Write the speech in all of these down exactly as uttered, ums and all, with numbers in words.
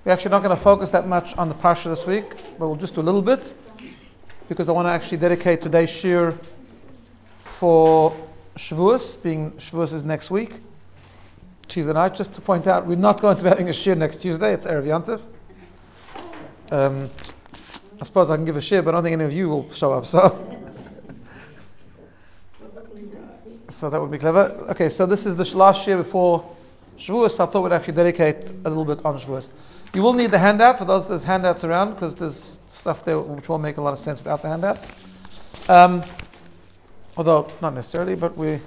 We're actually not going to focus that much on the Parsha this week, but we'll just do a little bit, because I want to actually dedicate today's shir for Shavuos, being Shavuos is next week, Tuesday night. Just to point out, we're not going to be having a shir next Tuesday, it's Erev Yontif. Um, I suppose I can give a shir, but I don't think any of you will show up, so... So that would be clever. Okay, so this is the last shir before Shavuos, so I thought we'd actually dedicate a little bit on Shavuos. You will need the handout, for those there's handouts around, because there's stuff there which won't make a lot of sense without the handout. Um, although, not necessarily, but we...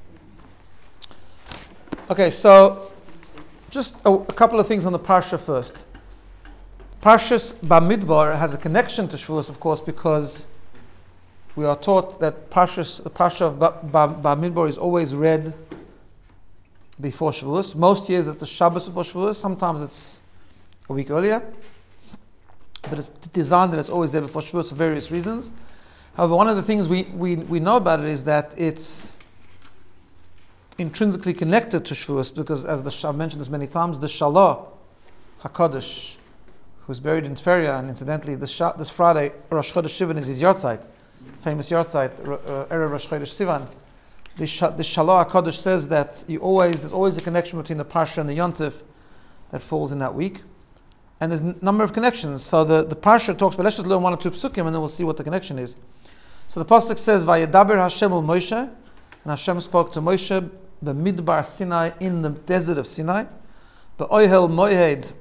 Okay, so just a, a couple of things on the Parsha first. Parshas Bamidbar has a connection to Shavuos, of course, because we are taught that Parshas, the Parsha of ba, ba, Bamidbar is always read before Shavuos. Most years it's the Shabbos before Shavuos, sometimes it's a week earlier, but it's designed that it's always there before Shavuos for various reasons. However, one of the things we, we, we know about it is that it's intrinsically connected to Shavuos, because as the, I've mentioned this many times, the Shalah HaKadosh, who's buried in Tveria, and incidentally this, this Friday, Rosh Chodesh Sivan is his yahrzeit, famous yahrzeit, uh, Erev Rosh Chodesh Sivan. The, the Shalah HaKadosh says that you always there's always a connection between the Parsha and the Yontif that falls in that week. And there's a number of connections. So the, the Parsha talks, but let's just learn one or two psukim and then we'll see what the connection is. So the Pasuk says, Vayedaber Hashem el Moshe, and Hashem spoke to Moshe, the Midbar Sinai, in the desert of Sinai, the Oyhel Moed,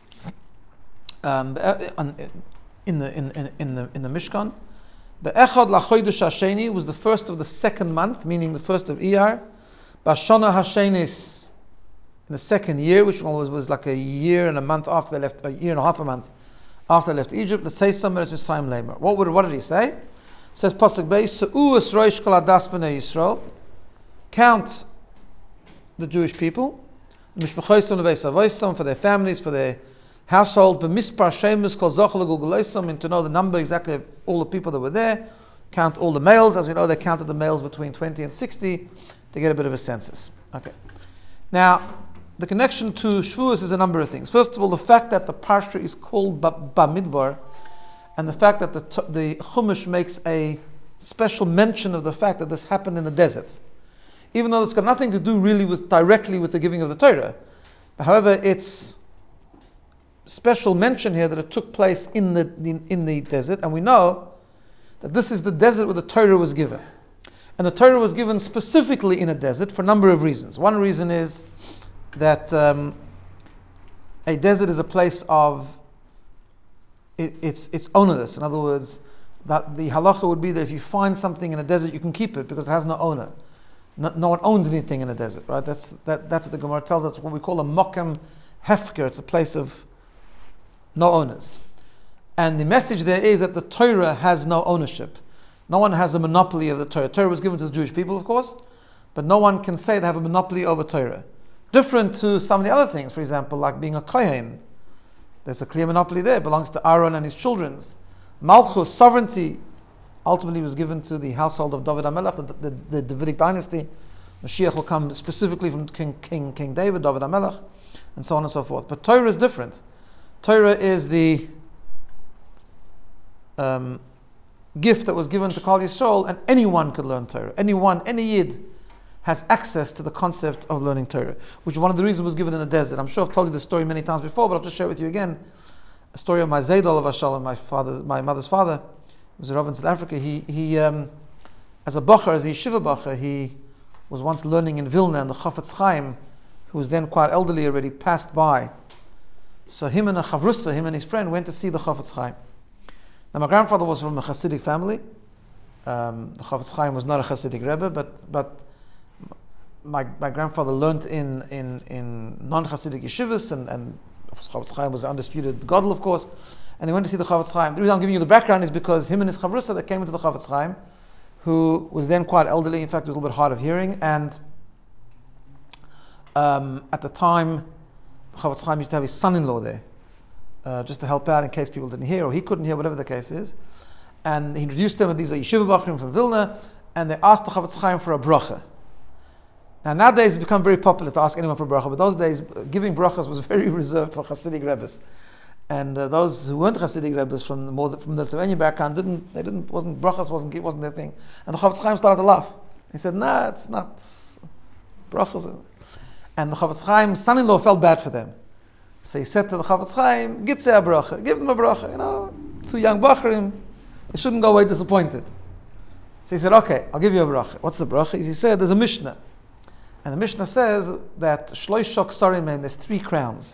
um, in the in, in, in the in the Mishkan. The Echad LaChodesh Hasheni was the first of the second month, meaning the first of Iyar. Bashana Hashenis, in the second year, which was, was like a year and a month after they left, a year and a half a month after they left Egypt. Let's say somewhere it's Mitzrayim Lamer. What would what did he say? It says Pasuk Beis, Se'us Rosh Kol Adas B'nei Yisrael. Count the Jewish people, Mishpachosim Lebeis Avosim, for their families, for their household, but mispar shemus kol zochel guguleisom, and to know the number exactly of all the people that were there. Count all the males. As we know, they counted the males between twenty and sixty to get a bit of a census. Okay. Now, the connection to Shavuos is a number of things. First of all, the fact that the Parsha is called Bamidbar, and the fact that the the Chumash makes a special mention of the fact that this happened in the desert, even though it's got nothing to do really with directly with the giving of the Torah. However, it's special mention here that it took place in the in, in the desert, and we know that this is the desert where the Torah was given, and the Torah was given specifically in a desert for a number of reasons. One reason is that um, a desert is a place of it, it's it's ownerless. In other words, that the halacha would be that if you find something in a desert, you can keep it because it has no owner. No, no one owns anything in a desert, right? That's that that's what the Gemara tells us. What we call a mokem hefker. It's a place of no owners. And the message there is that the Torah has no ownership. No one has a monopoly of the Torah. Torah was given to the Jewish people, of course, but no one can say they have a monopoly over Torah. Different to some of the other things, for example, like being a kohen. There's a clear monopoly there. It belongs to Aaron and his children's. Malchus, sovereignty, ultimately was given to the household of David HaMelech, the, the, the Davidic dynasty. Mashiach will come specifically from King, King, King David, David HaMelech, and so on and so forth. But Torah is different. Torah is the um, gift that was given to Klal Yisrael, and anyone could learn Torah. Anyone, any Yid has access to the concept of learning Torah, which one of the reasons was given in the desert. I'm sure I've told you this story many times before, but I'll just share it with you again. A story of my Zaydol of Hashalom, my father, my mother's father, who was a Rav in South Africa. He, he um, as a Bacher, as a Yeshiva Bacher, he was once learning in Vilna, and the Chafetz Chaim, who was then quite elderly already, passed by. So him and a Chavrusa, him and his friend, went to see the Chafetz Chaim. Now my grandfather was from a Hasidic family. Um, the Chafetz Chaim was not a Hasidic Rebbe, but but my my grandfather learned in in, in non-Hasidic yeshivas, and, and Chafetz Chaim was undisputed Gadol, of course. And they went to see the Chafetz Chaim. The reason I'm giving you the background is because him and his Chavrusa that came into the Chafetz Chaim, who was then quite elderly, in fact was a little bit hard of hearing, and um, at the time, Chafetz Chaim used to have his son-in-law there, uh, just to help out in case people didn't hear, or he couldn't hear, whatever the case is. And he introduced them, and these are Yeshiva Bachrim from Vilna, and they asked the Chafetz Chaim for a bracha. Now nowadays it's become very popular to ask anyone for a bracha, but those days giving brachas was very reserved for Hasidic Rebbes. And uh, those who weren't Hasidic Rebbes from the more from the Lithuanian background didn't, they didn't, wasn't brachas wasn't wasn't their thing. And the Chavetz Chaim started to laugh. He said, "Nah, it's not brachas." And the Chavetz Chaim's son-in-law felt bad for them, so he said to the Chavetz Chaim, "Gitzeh a bracha, give them a bracha. You know, two young bachrim, they shouldn't go away disappointed." So he said, "Okay, I'll give you a bracha." What's the bracha? He said, "There's a Mishnah, and the Mishnah says that shloish ksarim, there's three crowns."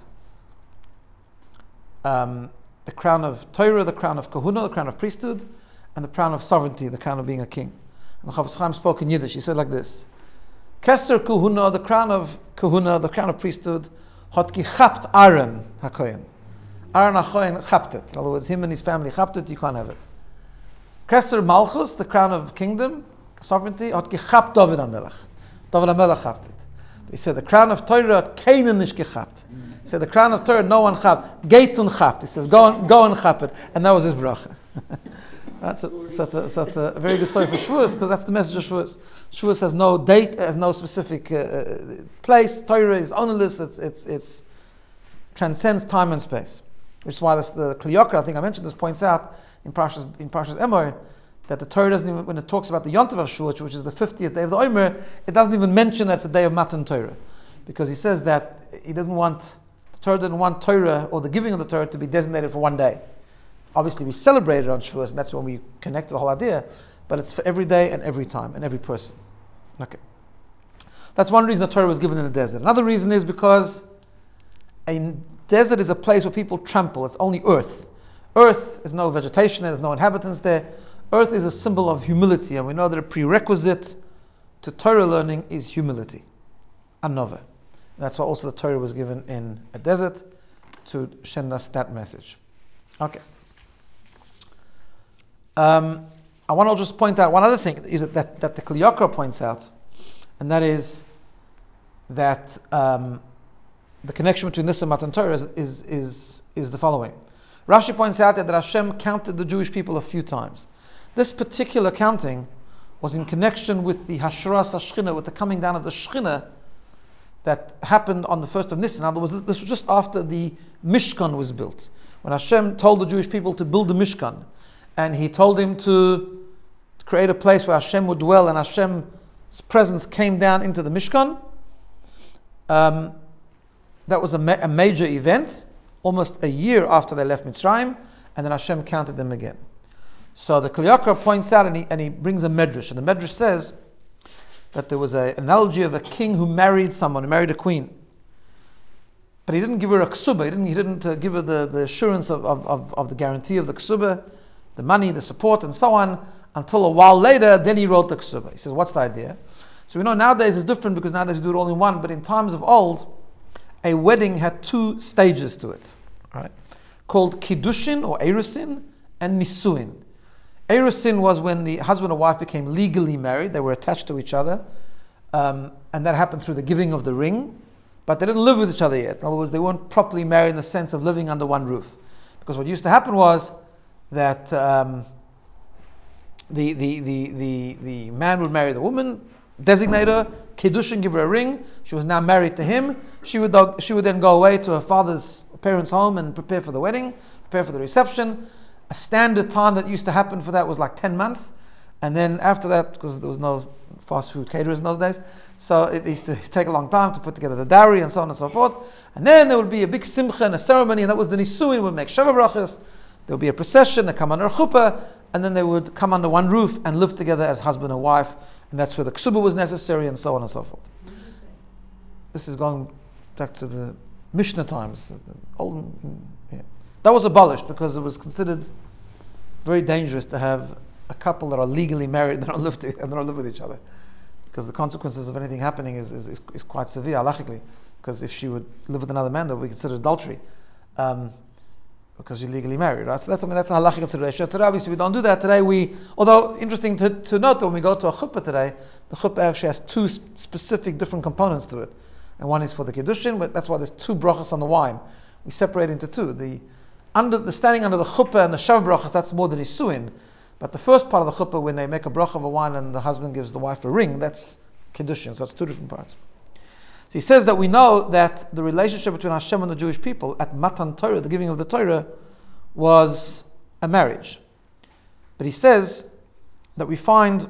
Um, the crown of Torah, the crown of Kahuna, the crown of priesthood, and the crown of sovereignty, the crown of being a king. And the Chavetz Chaim spoke in Yiddish. He said like this: Keser Kahuna, the crown of Kahuna, the crown of priesthood, hot gechapt Aaron HaKohen. Aaron HaKohen chapt it. In other words, him and his family chapt it. You can't have it. Keser Malchus, the crown of kingdom, sovereignty, hot gechapt David HaMelech. David HaMelech chapt it. He said the crown of Torah, Canaan is gechapt. He said the crown of Torah, no one chapped. Geitun chapped. He says, go and go and chap it. And that was his bracha. That's a, so that's, a, so that's a very good story for Shavuos, because that's the message of Shavuos. Shavuos has no date, has no specific uh, place. Torah is ownerless. It's it's it's transcends time and space. Which is why this, the Kli Yakar, I think I mentioned this, points out in Parshas in Parshas Emor that the Torah doesn't even, when it talks about the Yontav of Shavuot, which is the fiftieth day of the Omer, it doesn't even mention that it's a day of Matan Torah, because he says that he doesn't want. Torah didn't want Torah or the giving of the Torah to be designated for one day. Obviously, we celebrate it on Shavuos, and that's when we connect to the whole idea. But it's for every day and every time and every person. Okay, that's one reason the Torah was given in a desert. Another reason is because a desert is a place where people trample. It's only earth. Earth is no vegetation. There's no inhabitants there. Earth is a symbol of humility, and we know that a prerequisite to Torah learning is humility, anova. That's why also the Torah was given in a desert, to send us that message. Okay. Um, I want to just point out one other thing is that, that, that the Kli Yakar points out, and that is that um, the connection between this and Matan Torah is, is, is, is the following. Rashi points out that, that Hashem counted the Jewish people a few times. This particular counting was in connection with the Hashras HaShechina, with the coming down of the Shechina, that happened on the first of Nisan. In other words, this was just after the Mishkan was built. When Hashem told the Jewish people to build the Mishkan, and He told him to create a place where Hashem would dwell, and Hashem's presence came down into the Mishkan, um, that was a, ma- a major event, almost a year after they left Mitzrayim, and then Hashem counted them again. So the Kli Yakar points out, and he, and he brings a medrash, and the medrash says that there was an analogy of a king who married someone, who married a queen. But he didn't give her a ksuba, he didn't, he didn't uh, give her the, the assurance of, of, of, of the guarantee of the ksuba, the money, the support, and so on, until a while later, then he wrote the ksuba. He says, what's the idea? So we know nowadays it's different, because nowadays we do it all in one, but in times of old, a wedding had two stages to it, right? Called kiddushin or erusin and nisuin. Erusin was when the husband and wife became legally married. They were attached to each other. Um, and that happened through the giving of the ring. But they didn't live with each other yet. In other words, they weren't properly married in the sense of living under one roof. Because what used to happen was that um, the, the, the, the, the man would marry the woman, designate her, kiddushin, give her a ring. She was now married to him. She would, she would then go away to her father's parents' home and prepare for the wedding, prepare for the reception. A standard time that used to happen for that was like ten months. And then after that, because there was no fast food caterers in those days, so it used to take a long time to put together the dowry and so on and so forth. And then there would be a big simcha and a ceremony, and that was the nisuin. Would make sheva brachas. There would be a procession. They come under a chuppah, and then they would come under one roof and live together as husband and wife. And that's where the ksuba was necessary, and so on and so forth. This is going back to the Mishnah times. The old, yeah. That was abolished because it was considered very dangerous to have a couple that are legally married and they don't live, to, and they don't live with each other, because the consequences of anything happening is, is, is, is quite severe halachically. Because if she would live with another man, that would be considered adultery, um, because she's legally married, right? So that's I mean that's a halachic consideration. Today, obviously, we don't do that. Today, we although interesting to, to note that when we go to a chuppah today, the chuppah actually has two specific different components to it, and one is for the kiddushin, but that's why there's two brachas on the wine. We separate into two. The under the standing under the chuppah and the shav brachas, that's more than nisuin. But the first part of the chuppah, when they make a bracha of a wine and the husband gives the wife a ring, that's kiddushin. So it's two different parts. So he says that we know that the relationship between Hashem and the Jewish people at Matan Torah, the giving of the Torah, was a marriage. But he says that we find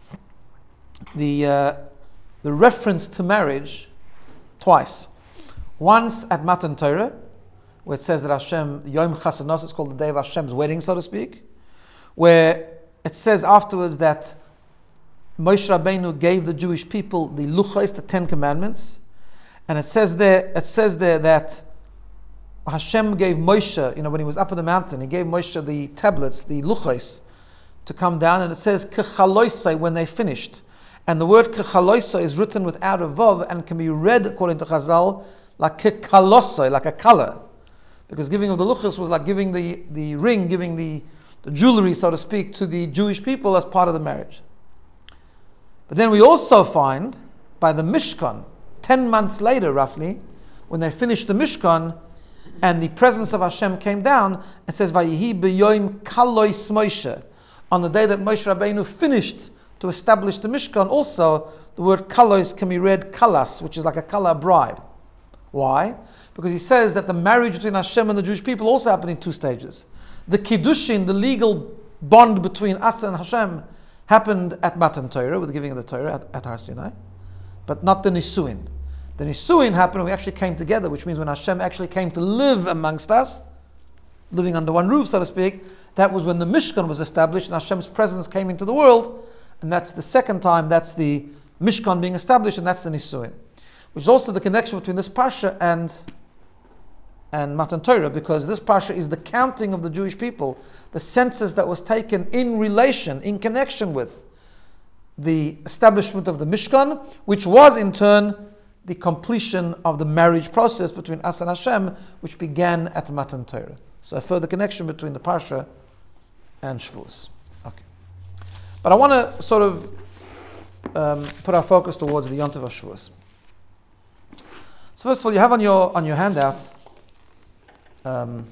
the uh, the reference to marriage twice. Once at Matan Torah, where it says that Hashem, Yom Chasanos, it's called the day of Hashem's wedding, so to speak, where it says afterwards that Moshe Rabbeinu gave the Jewish people the Luchos, the Ten Commandments, and it says there, it says there that Hashem gave Moshe, you know, when he was up on the mountain, he gave Moshe the tablets, the Luchos, to come down, and it says Kechaloisai when they finished. And the word Kechaloisai is written without a vav and can be read, according to Chazal, like Kechalosai, like a color. Because giving of the Luchos was like giving the, the ring, giving the, the jewelry, so to speak, to the Jewish people as part of the marriage. But then we also find, by the Mishkan, ten months later roughly, when they finished the Mishkan, and the presence of Hashem came down, it says, Vayihi b'yoim kalois Moshe. On the day that Moshe Rabbeinu finished to establish the Mishkan, also, the word kalois can be read kalas, which is like a kala bride. Why? Because he says that the marriage between Hashem and the Jewish people also happened in two stages. The Kiddushin, the legal bond between us and Hashem, happened at Matan Torah, with the giving of the Torah at, at Har Sinai, but not the Nisuin. The Nisuin happened when we actually came together, which means when Hashem actually came to live amongst us, living under one roof, so to speak, that was when the Mishkan was established and Hashem's presence came into the world, and that's the second time, that's the Mishkan being established, and that's the Nisuin. Which is also the connection between this Parsha and and Matan Torah, because this Parsha is the counting of the Jewish people, the census that was taken in relation, in connection with the establishment of the Mishkan, which was in turn the completion of the marriage process between us and Hashem, which began at Matan Torah. So a further connection between the Parsha and Shavuos. Okay. But I want to sort of um, put our focus towards the Yontif of Shavuos. So first of all, you have on your on your handout, um,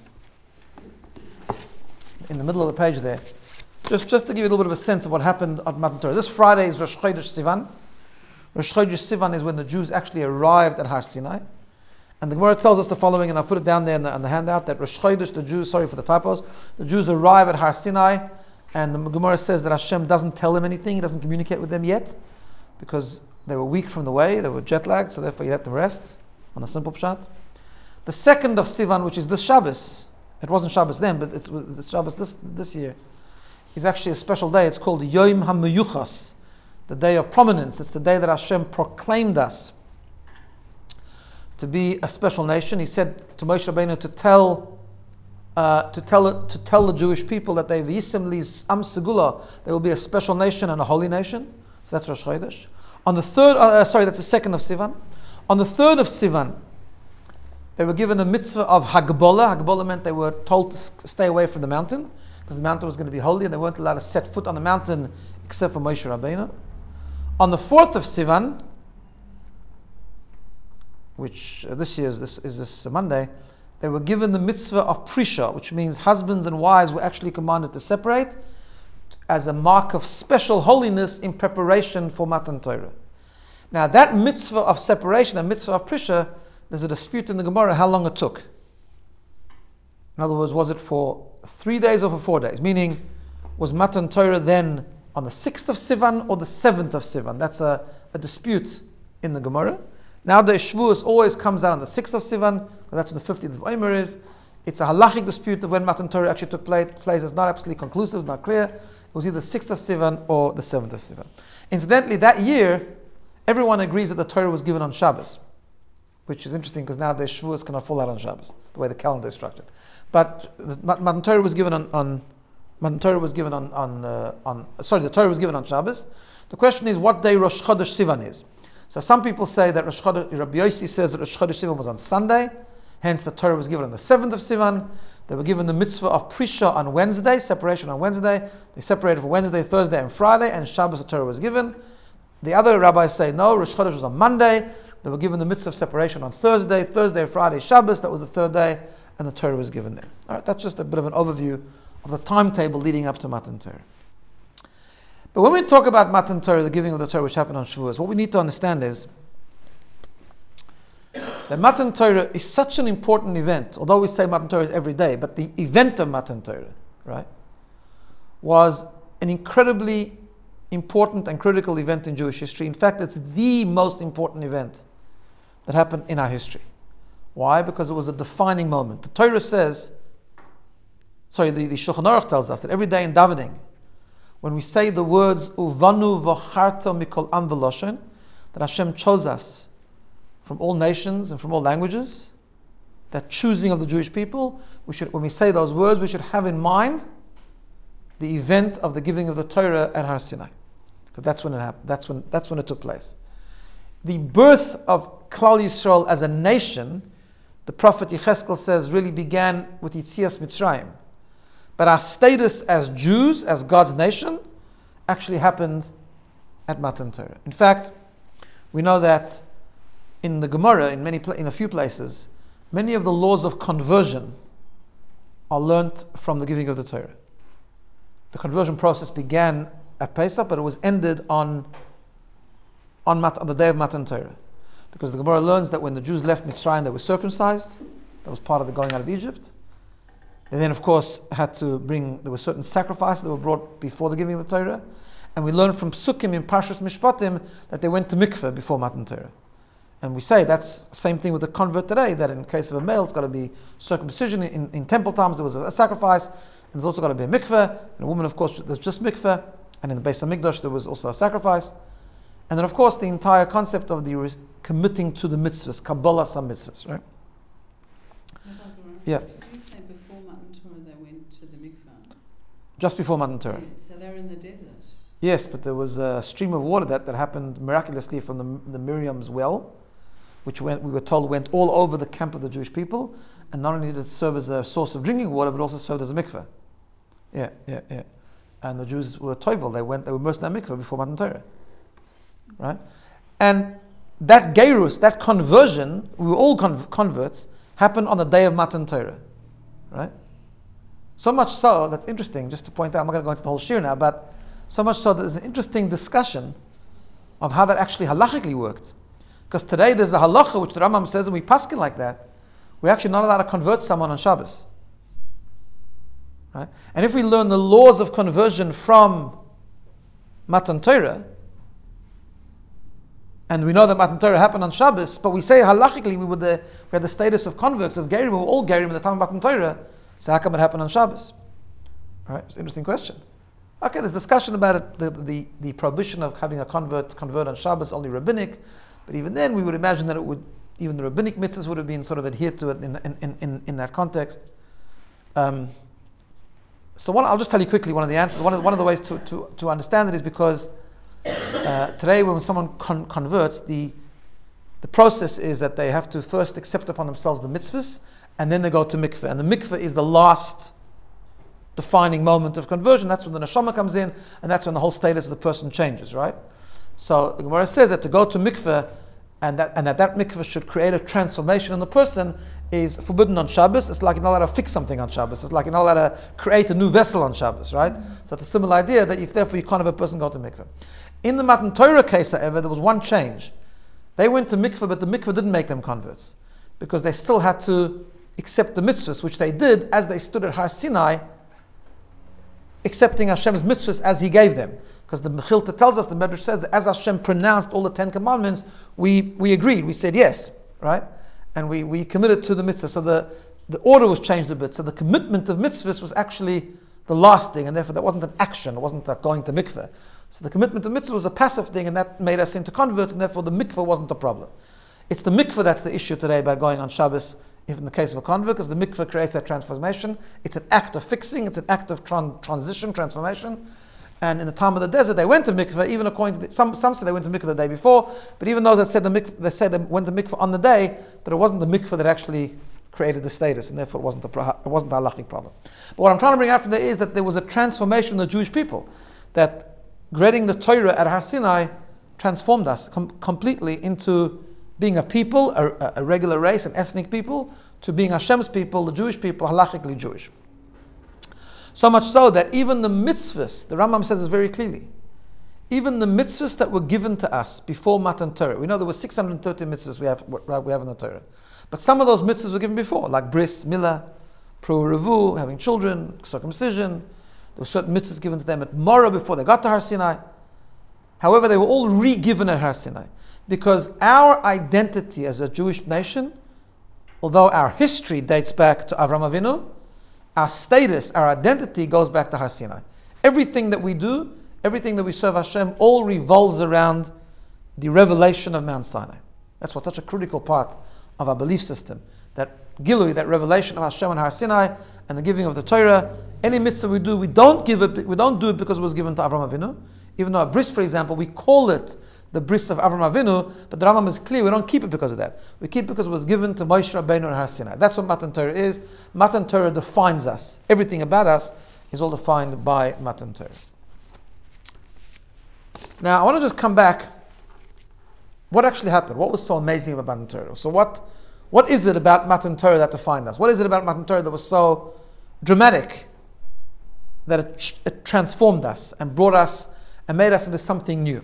in the middle of the page there, just, just to give you a little bit of a sense of what happened at Matan Torah. This Friday is Rosh Chodesh Sivan. Rosh Chodesh Sivan is when the Jews actually arrived at Har Sinai. And the Gemara tells us the following, and I'll put it down there in the, on the handout, that Rosh Chodesh, the Jews, sorry for the typos, the Jews arrive at Har Sinai, and the Gemara says that Hashem doesn't tell them anything, He doesn't communicate with them yet, because they were weak from the way, they were jet lagged, so therefore He let them rest, on a simple pshat. The second of Sivan, which is this Shabbos, it wasn't Shabbos then, but it's, it's Shabbos this this year, is actually a special day. It's called Yom HaMeyuchas, the day of prominence. It's the day that Hashem proclaimed us to be a special nation. He said to Moshe Rabbeinu to tell uh, to tell to tell the Jewish people that they V'yisem li am segula, they will be a special nation and a holy nation. So that's Rosh Chodesh. On the third, uh, sorry, that's the second of Sivan. On the third of Sivan, they were given a mitzvah of Hagbolah. Hagbolah meant they were told to stay away from the mountain, because the mountain was going to be holy, and they weren't allowed to set foot on the mountain except for Moshe Rabbeinu. On the fourth of Sivan, which uh, this year is this, is this Monday, they were given the mitzvah of Prisha, which means husbands and wives were actually commanded to separate as a mark of special holiness in preparation for Matan Torah. Now that mitzvah of separation, a mitzvah of Prisha, there's a dispute in the Gemara how long it took. In other words, was it for three days or for four days? Meaning, was Matan Torah then on the sixth of Sivan or the seventh of Sivan? That's a, a dispute in the Gemara. Nowadays, Shavuos always comes out on the sixth of Sivan, because that's when the fifteenth of Omer is. It's a halachic dispute of when Matan Torah actually took place. It's not absolutely conclusive, it's not clear. It was either the sixth of Sivan or the seventh of Sivan. Incidentally, that year, everyone agrees that the Torah was given on Shabbos, which is interesting because nowadays Shavuos cannot fall out on Shabbos, the way the calendar is structured. But the Matan Torah was given on, on Matan Torah was given on on, uh, on sorry, the Torah was given on Shabbos. The question is what day Rosh Chodesh Sivan is. So some people say that Rosh Chodesh, Rabbi Yossi says that Rosh Chodesh Sivan was on Sunday, hence the Torah was given on the seventh of Sivan. They were given the mitzvah of Prisha on Wednesday, separation on Wednesday. They separated for Wednesday, Thursday, and Friday, and Shabbos the Torah was given. The other rabbis say no, Rosh Chodesh was on Monday. They were given the mitzvah of separation on Thursday, Thursday, Friday, Shabbos. That was the third day, and the Torah was given there. All right, that's just a bit of an overview of the timetable leading up to Matan Torah. But when we talk about Matan Torah, the giving of the Torah, which happened on Shavuos, what we need to understand is that Matan Torah is such an important event, although we say Matan Torah is every day, but the event of Matan Torah, right, was an incredibly important and critical event in Jewish history. In fact, it's the most important event that happened in our history. Why? Because it was a defining moment. The Torah says, sorry, the, the Shulchan Aruch tells us that every day in davening, when we say the words Uvanu v'charta mikol am v'loshen, that Hashem chose us from all nations and from all languages, that choosing of the Jewish people, we should, when we say those words, we should have in mind the event of the giving of the Torah at Har Sinai, because that's when it happened. That's when that's when it took place. The birth of Klal Yisrael as a nation, the prophet Yecheskel says, really began with Yitzias Mitzrayim. But our status as Jews, as God's nation, actually happened at Matan Torah. In fact, we know that in the Gemara, in many in a few places, many of the laws of conversion are learnt from the giving of the Torah. The conversion process began at Pesach, but it was ended on on, Mat, on the day of Matan Torah, because the Gemara learns that when the Jews left Mitzrayim, they were circumcised. That was part of the going out of Egypt. They then, of course, had to bring, there were certain sacrifices that were brought before the giving of the Torah. And we learn from Psukim in Parshas Mishpatim that they went to mikveh before Matan Torah. And we say that's the same thing with the convert today, that in case of a male, it's got to be circumcision. In, in temple times, there was a, a sacrifice, and there's also got to be a mikveh. And a woman, of course, there's just mikveh. And in the Beis HaMikdash, there was also a sacrifice. And then, of course, the entire concept of the res- committing to the mitzvahs, Kabbalah some mitzvahs, right? Yeah. Before Matan Torah, they went to the mikveh. Just before Matan Torah. Yeah, so they're in the desert. Yes, but there was a stream of water that, that happened miraculously from the, the Miriam's well, which went, we were told went all over the camp of the Jewish people, and not only did it serve as a source of drinking water, but also served as a mikveh. Yeah, yeah, yeah. And the Jews were toivel, they went, they were immersed in that mikveh before Matan Torah. Right? And that gerus, that conversion, we were all con- converts, happened on the day of Matan Torah. Right? So much so, that's interesting, just to point out, I'm not going to go into the whole shir now, but so much so that there's an interesting discussion of how that actually halachically worked. Because today there's a halacha which the Rambam says, and we paskin like that, we're actually not allowed to convert someone on Shabbos. Right? And if we learn the laws of conversion from Matan Torah, and we know that Matan Torah happened on Shabbos, but we say halachically we were the we had the status of converts, of Gerim, we were all Gerim at the time of Matan Torah, so how come it happened on Shabbos? All right, it's an interesting question. Okay, there's discussion about it, the, the, the prohibition of having a convert convert on Shabbos, only rabbinic, but even then we would imagine that it would, even the rabbinic mitzvahs would have been sort of adhered to it in in, in, in that context. Um, so one, I'll just tell you quickly one of the answers. One of, one of the ways to, to, to understand it is because uh, today when someone con- converts, the the process is that they have to first accept upon themselves the mitzvahs, and then they go to mikveh. And the mikveh is the last defining moment of conversion. That's when the neshama comes in, and that's when the whole status of the person changes, right? So the Gemara says that to go to mikveh, and that and that, that mikveh should create a transformation in the person, is forbidden on Shabbos. It's like you're not allowed to fix something on Shabbos. It's like you're not allowed to create a new vessel on Shabbos, right? Mm-hmm. So it's a similar idea that if therefore you can't have a person go to mikveh. In the Matan Torah case, however, there was one change. They went to mikveh, but the mikveh didn't make them converts, because they still had to accept the mitzvahs, which they did as they stood at Har Sinai, accepting Hashem's mitzvahs as He gave them. Because the Mechilta tells us, the Medrash says that as Hashem pronounced all the Ten Commandments, we we agreed, we said yes, right? And we, we committed to the mitzvah. So the, the order was changed a bit. So the commitment of mitzvahs was actually the last thing, and therefore that wasn't an action, it wasn't like going to mikveh. So the commitment of mitzvah was a passive thing, and that made us into converts, and therefore the mikveh wasn't a problem. It's the mikveh that's the issue today about going on Shabbos, if in the case of a convert, because the mikveh creates that transformation. It's an act of fixing, it's an act of tran- transition, transformation. And in the time of the desert, they went to mikveh, even according to the, some some say they went to mikveh the day before, but even those that said the mikveh, they said they went to mikveh on the day, but it wasn't the mikveh that actually created the status, and therefore it wasn't a pro- it wasn't a halachic problem. But what I'm trying to bring out from there is that there was a transformation in the Jewish people, that getting the Torah at Har Sinai transformed us com- completely into being a people, a, a regular race, an ethnic people, to being Hashem's people, the Jewish people, halachically Jewish. So much so that even the mitzvahs, the Rambam says this very clearly, even the mitzvahs that were given to us before Matan Torah. We know there were six hundred thirty mitzvahs we have, we have in the Torah. But some of those mitzvahs were given before, like bris, milah, pro-revu, having children, circumcision. There were certain mitzvahs given to them at Morah before they got to Har Sinai. However, they were all re-given at Har Sinai. Because our identity as a Jewish nation, although our history dates back to Avram Avinu, our status, our identity goes back to Har Sinai. Everything that we do, everything that we serve Hashem, all revolves around the revelation of Mount Sinai. That's what's such a critical part of our belief system. That Gilui, that revelation of Hashem on Har Sinai, and the giving of the Torah. Any mitzvah we do, we don't give it. We don't do it because it was given to Avram Avinu. Even though a bris, for example, we call it the bris of Avram Avinu, but the Rambam is clear, we don't keep it because of that. We keep it because it was given to Moshe Rabbeinu on Har Sinai. That's what Matan Torah is. Matan Torah defines us. Everything about us is all defined by Matan Torah. Now, I want to just come back. What actually happened? What was so amazing about Matan Torah? So what, what is it about Matan Torah that defined us? What is it about Matan Torah that was so dramatic that it, it transformed us and brought us and made us into something new?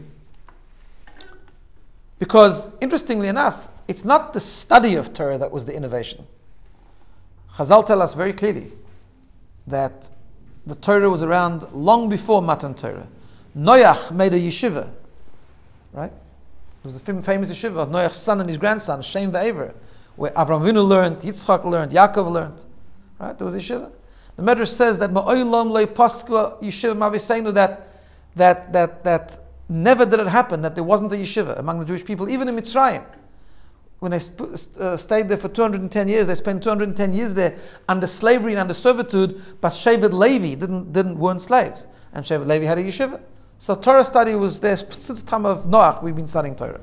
Because, interestingly enough, it's not the study of Torah that was the innovation. Chazal tell us very clearly that the Torah was around long before Matan Torah. Noach made a yeshiva, right? It was the famous yeshiva of Noach's son and his grandson, Shem ve'Ever, where Avraham Avinu learned, Yitzchak learned, Yaakov learned, right? There was a yeshiva. The Medrash says that Ma'olam le paskua yeshiva maviseinu, that that that that never did it happen that there wasn't a yeshiva among the Jewish people, even in Mitzrayim. When they sp- uh, stayed there for two hundred ten years, they spent two hundred ten years there under slavery and under servitude, but Shevet Levi didn't, didn't weren't slaves. And Shevet Levi had a yeshiva. So Torah study was there since the time of Noach. We've been studying Torah.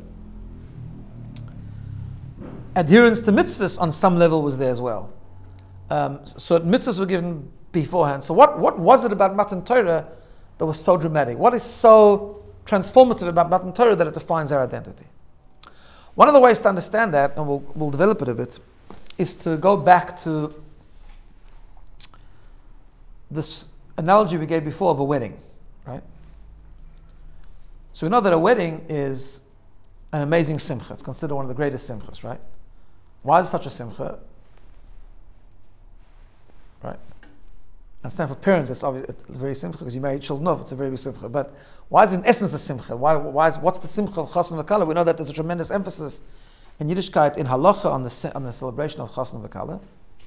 Adherence to mitzvahs on some level was there as well. Um, so mitzvahs were given beforehand. So what, what was it about Matan Torah that was so dramatic? What is so transformative about Matan Torah that it defines our identity? One of the ways to understand that, and we'll, we'll develop it a bit, is to go back to this analogy we gave before of a wedding, right? So we know that a wedding is an amazing simcha. It's considered one of the greatest simchas, right? Why is it such a simcha? Right? I understand for parents it's, obvious, it's very simcha because you marry children. No, it's a very big simcha. But why is it in essence a simcha? Why, why is, what's the simcha of Chassan v'Kala? We know that there's a tremendous emphasis in Yiddishkeit, in halacha, on the on the celebration of Chassan v'Kala.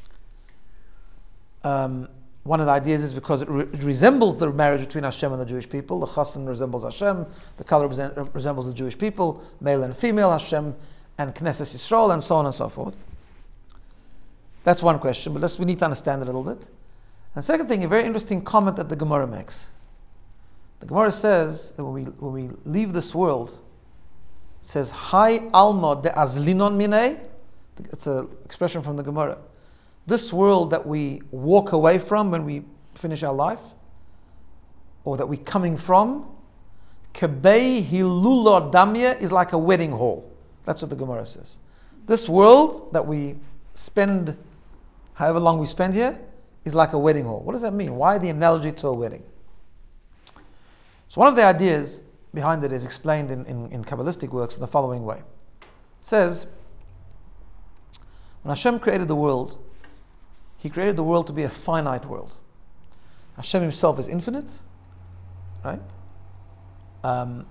Um, one of the ideas is because it, re- it resembles the marriage between Hashem and the Jewish people. The Chassan resembles Hashem, the Kala represent, resembles the Jewish people, male and female, Hashem and Knesset Yisrael, and so on and so forth. That's one question, but let's, we need to understand it a little bit. And second thing, a very interesting comment that the Gemara makes. The Gemara says that when we when we leave this world, it says, Hai alma de azlinon minei. It's an expression from the Gemara. This world that we walk away from when we finish our life, or that we're coming from, Kebei hilula damya, is like a wedding hall. That's what the Gemara says. This world that we spend, however long we spend here, is like a wedding hall. What does that mean? Why the analogy to a wedding? So one of the ideas behind it is explained in, in, in Kabbalistic works in the following way. It says, when Hashem created the world, He created the world to be a finite world. Hashem Himself is infinite, right? Um,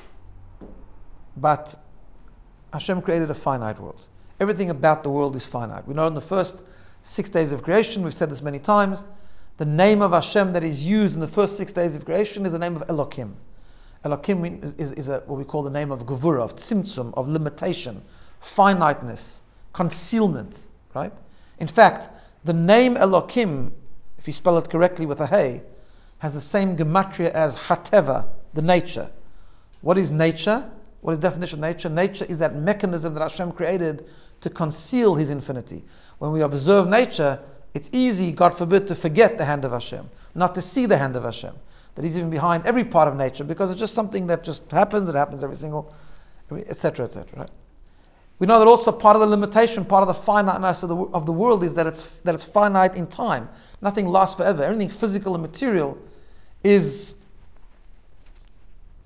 but Hashem created a finite world. Everything about the world is finite. We know in the first six days of creation, we've said this many times, the name of Hashem that is used in the first six days of creation is the name of Elokim. Elokim is, is a, what we call the name of Gevura, of Tzimtzum, of limitation, finiteness, concealment, right? In fact, the name Elokim, if you spell it correctly with a hey, has the same gematria as Hateva, the nature. What is nature? What is the definition of nature? Nature is that mechanism that Hashem created to conceal His infinity. When we observe nature, it's easy, God forbid, to forget the hand of Hashem, not to see the hand of Hashem, that He's even behind every part of nature, because it's just something that just happens, it happens every single, et cetera, et cetera. Right? We know that also part of the limitation, part of the finiteness of the, of the world is that it's that it's finite in time. Nothing lasts forever. Everything physical and material is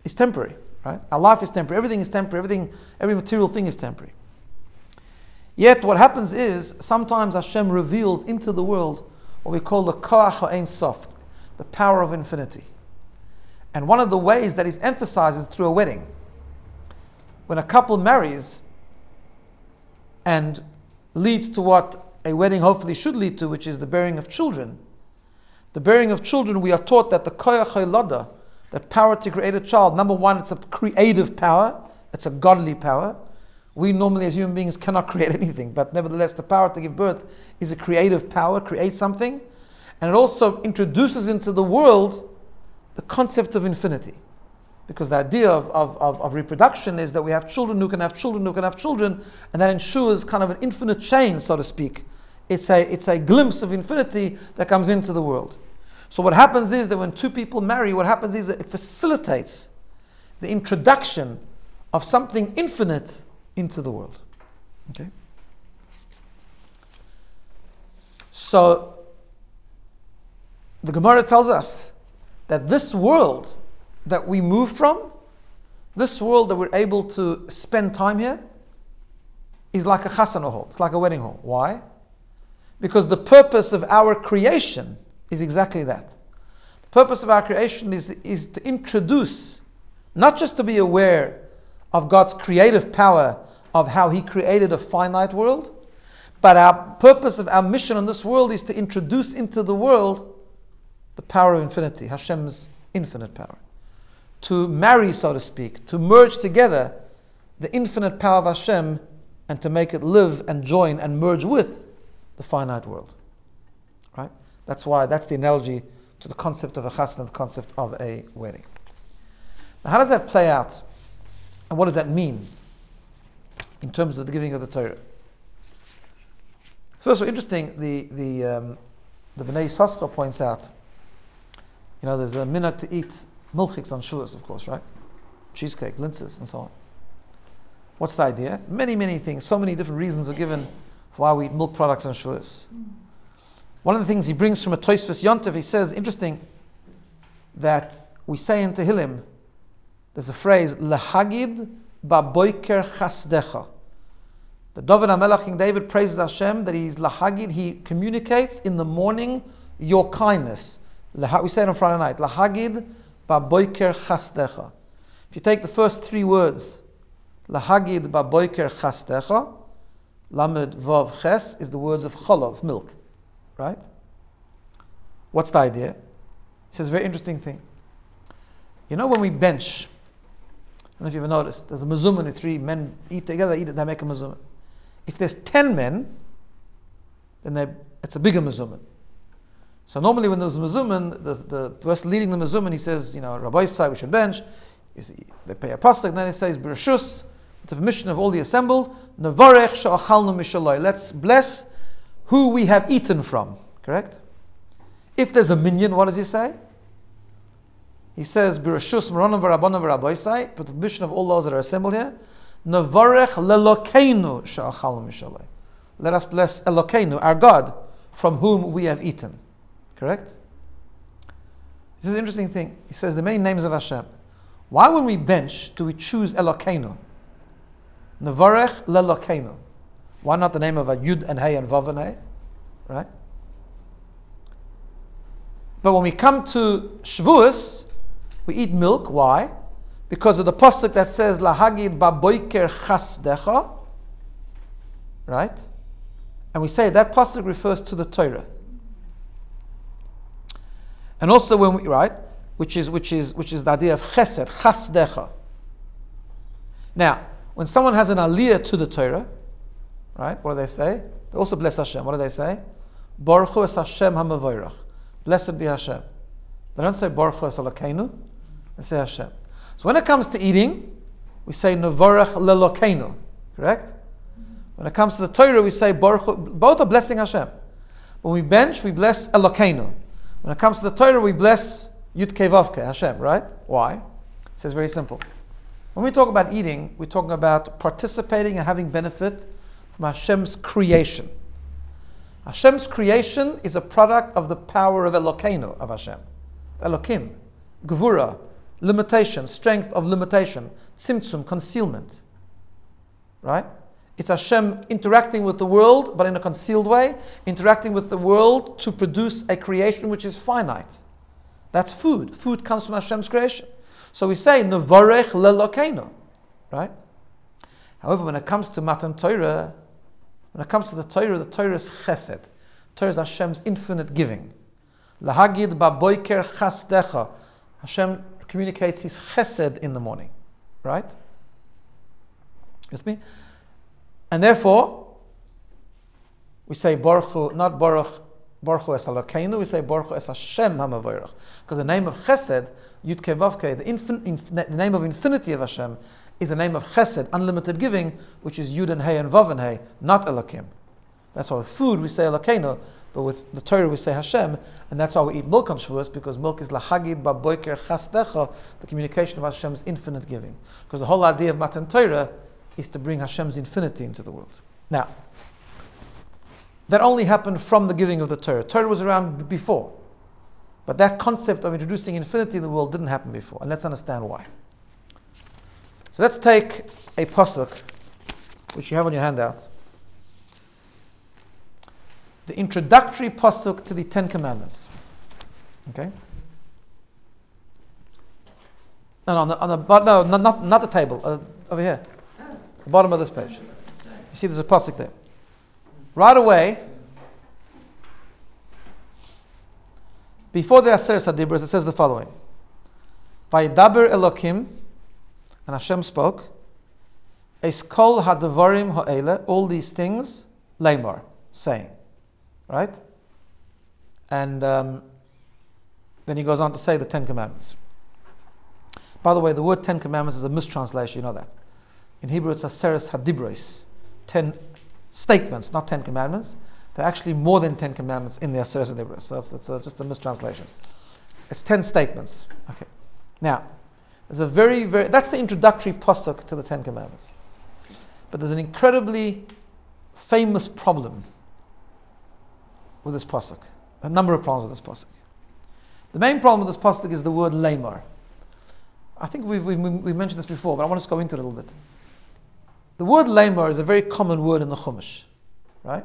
is temporary, right? Our life is temporary. Everything is temporary. Everything, every material thing is temporary. Yet what happens is sometimes Hashem reveals into the world what we call the Koach HaEin Sof, the power of infinity. And one of the ways that is emphasized is through a wedding. When a couple marries and leads to what a wedding hopefully should lead to, which is the bearing of children. The bearing of children, we are taught that the Koach HaYilada, that power to create a child, number one, it's a creative power, it's a godly power. We normally as human beings cannot create anything, but nevertheless the power to give birth is a creative power, create something. And it also introduces into the world the concept of infinity. Because the idea of, of, of, of reproduction is that we have children who can have children who can have children, and that ensures kind of an infinite chain, so to speak. It's a, it's a glimpse of infinity that comes into the world. So what happens is that when two people marry, what happens is that it facilitates the introduction of something infinite into the world. Okay? So the Gemara tells us that this world that we move from, this world that we're able to spend time here, is like a chasana hall. It's like a wedding hall. Why? Because the purpose of our creation is exactly that. The purpose of our creation is, is to introduce, not just to be aware of God's creative power of how He created a finite world, but our purpose of our mission on this world is to introduce into the world the power of infinity, Hashem's infinite power. To marry, so to speak, to merge together the infinite power of Hashem and to make it live and join and merge with the finite world. Right? That's why, that's the analogy to the concept of a chasna, the concept of a wedding. Now, how does that play out? And what does that mean in terms of the giving of the Torah? First of all, interesting, the the um, the Bnei Yissaschar points out, you know, there's a minhag to eat milchiks on Shavuos, of course, right? Cheesecake, lintzes, and so on. What's the idea? Many, many things, so many different reasons were given for why we eat milk products on Shavuos. One of the things he brings from a Tosfos Yontif, he says, interesting, that we say in Tehillim, there's a phrase, Lehagid ba'boiker chasdecha. The David HaMelech, King David, praises Hashem that he's Lahagid, he communicates in the morning your kindness. We say it on Friday night, Lahagid ba'boiker chasdecha. If you take the first three words, Lahagid ba'boiker chasdecha, Lamed Vav Ches is the words of cholov, milk. Right? What's the idea? He says a very interesting thing. You know when we bench, I don't know if you've ever noticed, there's a mezuzah, and three men eat together, eat it, they make a mezuzah. If there's ten men, then they, it's a bigger mezuzah. So normally when there's a mezuzah, the, the person leading the mezuzah, he says, you know, Rabbi Isai, we should bench. You see, they pay a pasuk, and then he says, Bereshus, with the permission of all the assembled, Nevarech she'achalnu mishaloi. Let's bless who we have eaten from. Correct? If there's a minyan, what does he say? He says, Bereshus Moronim v'Rabbanim v'Rabbi Isai, with the permission of all those that are assembled here, Nevarech lelokeinu she'achalnu mishaloi. Let us bless Elokeinu, our God, from whom we have eaten. Correct? This is an interesting thing. He says the many names of Hashem. Why when we bench do we choose Elokeinu? Nevarech lelokeinu. Why not the name of a Yud and Hey and Vav and Hey? Right? But when we come to Shavuos, we eat milk. Why? Because of the pasuk that says Lahagid ba'boiker chasdecha. Right? And we say that pasuk refers to the Torah. And also when we, right, which is which is which is the idea of chesed, chasdecha. Now, when someone has an aliyah to the Torah, right, what do they say? They also bless Hashem. What do they say? Baruch hu es Hashem ha'mevorach. Blessed be Hashem. They don't say Baruch hu es Elokeinu. They say Hashem. So when it comes to eating, we say Nevarech lelokeinu. Correct? When it comes to the Torah, we say Baruch hu, both are blessing Hashem. When we bench, we bless Elokeinu. When it comes to the Torah, we bless Yud Kei Vav Kei, Hashem, right? Why? It says very simple. When we talk about eating, we're talking about participating and having benefit from Hashem's creation. Hashem's creation is a product of the power of Elokeinu, of Hashem. Elokim, Gvura, limitation, strength of limitation, tzimtzum, concealment. Right? It's Hashem interacting with the world, but in a concealed way, interacting with the world to produce a creation which is finite. That's food. Food comes from Hashem's creation. So we say, Nevarech lelokeinu. Right? However, when it comes to Matan Torah, when it comes to the Torah, the Torah is chesed. Torah is Hashem's infinite giving. Lahagid baboiker chasdecha. Hashem communicates His chesed in the morning. Right? With me? And therefore, we say Baruch Hu, not Baruch, Baruch Hu es Elokeinu, we say Baruch Hu es Hashem HaMavorach. Because the name of chesed, Yud Kei Vav Kei, the, infin, infin, the name of infinity of Hashem, is the name of chesed, unlimited giving, which is Yud and Hey and Vav and Hey, not Elokim. That's why with food we say Elokeinu, but with the Torah we say Hashem, and that's why we eat milk on Shavuos, because milk is Lahagid Baboiker Chasdecha, the communication of Hashem's infinite giving. Because the whole idea of Matan Torah is to bring Hashem's infinity into the world. Now, that only happened from the giving of the Torah. Torah was around before, but that concept of introducing infinity in the world didn't happen before, and let's understand why. So let's take a pasuk, which you have on your handout. The introductory pasuk to the Ten Commandments. Okay? No, no, on the, on the no, no, not not the table. Uh, over here, the bottom of this page. You see, there's a pasuk there. Right away, before the Aseret Hadibros, it says the following: Vayidaber Elokim, and Hashem spoke, Es kol hadavarim ha'ele, all these things, Lamar, saying. Right? And um, then he goes on to say the Ten Commandments. By the way, the word Ten Commandments is a mistranslation, you know that. In Hebrew it's Aseret Hadibros, ten statements, not Ten Commandments. There are actually more than Ten Commandments in the Aseret Hadibros, so it's, it's a, just a mistranslation. It's ten statements. Okay. Now, there's a very, very, that's the introductory pasuk to the Ten Commandments. But there's an incredibly famous problem with this pasuk. A number of problems with this pasuk. The main problem with this pasuk is the word lamar. I think we've, we've, we've mentioned this before, but I want to just go into it a little bit. The word lamar is a very common word in the Chumash, right?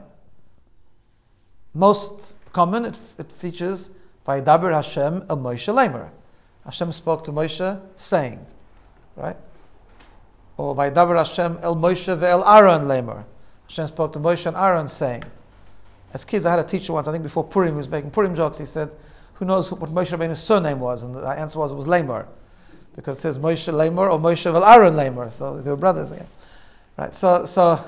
Most common, it, it features Vayidaber Hashem el Moshe lamar. Hashem spoke to Moshe saying, right? Or Vayidaber Hashem el Moshe ve'el Aaron lamar. Hashem spoke to Moshe and Aaron saying. As kids, I had a teacher once, I think before Purim, he was making Purim jokes. He said, who knows what Moshe Rabbeinu's surname was? And the answer was, it was Lamar. Because it says Moshe Lamar or Moshe Vel Aaron Lamar. So they were brothers again. Right, so so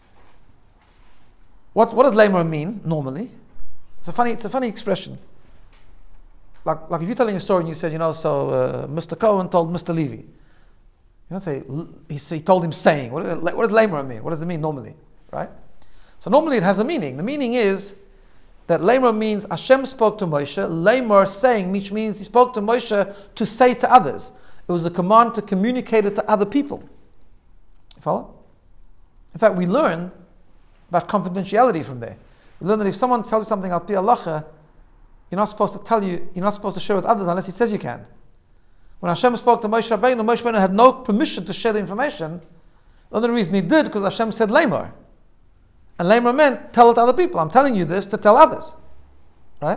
what what does Lamar mean, normally? It's a funny it's a funny expression. Like like if you're telling a story and you said, you know, so uh, Mister Cohen told Mister Levy. You don't say, he, he told him saying. What, what does Lamar mean? What does it mean normally? Right? So normally it has a meaning. The meaning is that Lamar means Hashem spoke to Moshe, Lamar saying, which means he spoke to Moshe to say to others. It was a command to communicate it to other people. You follow? In fact, we learn about confidentiality from there. We learn that if someone tells you something al pi halacha, you're not supposed to tell you, you're not supposed to share with others unless he says you can. When Hashem spoke to Moshe Rabbeinu, Moshe Rabbeinu had no permission to share the information. The only reason he did because Hashem said Lamar. And Lamar meant tell it to other people. I'm telling you this to tell others. Right?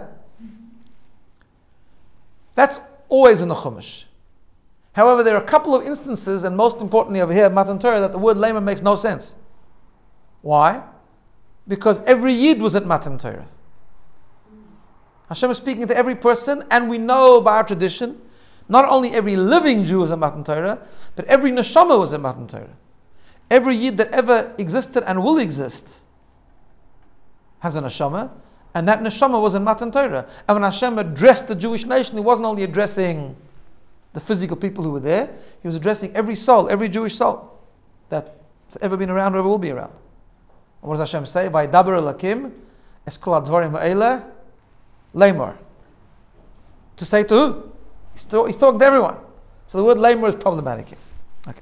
That's always in the Chumash. However, there are a couple of instances, and most importantly over here, Matan Torah, that the word Lamar makes no sense. Why? Because every Yid was at Matan Torah. Hashem is speaking to every person, and we know by our tradition, not only every living Jew was at Matan Torah, but every neshama was at Matan Torah. Every Yid that ever existed and will exist has a neshama, and that neshama was in Matan Torah. And when Hashem addressed the Jewish nation, He wasn't only addressing the physical people who were there, He was addressing every soul, every Jewish soul that's ever been around or ever will be around. And what does Hashem say? Vayidaber Elokim es kol hadvarim ha'ele Lamar. To say to who? He's, talk, he's talking to everyone. So the word Lamar is problematic here. Okay.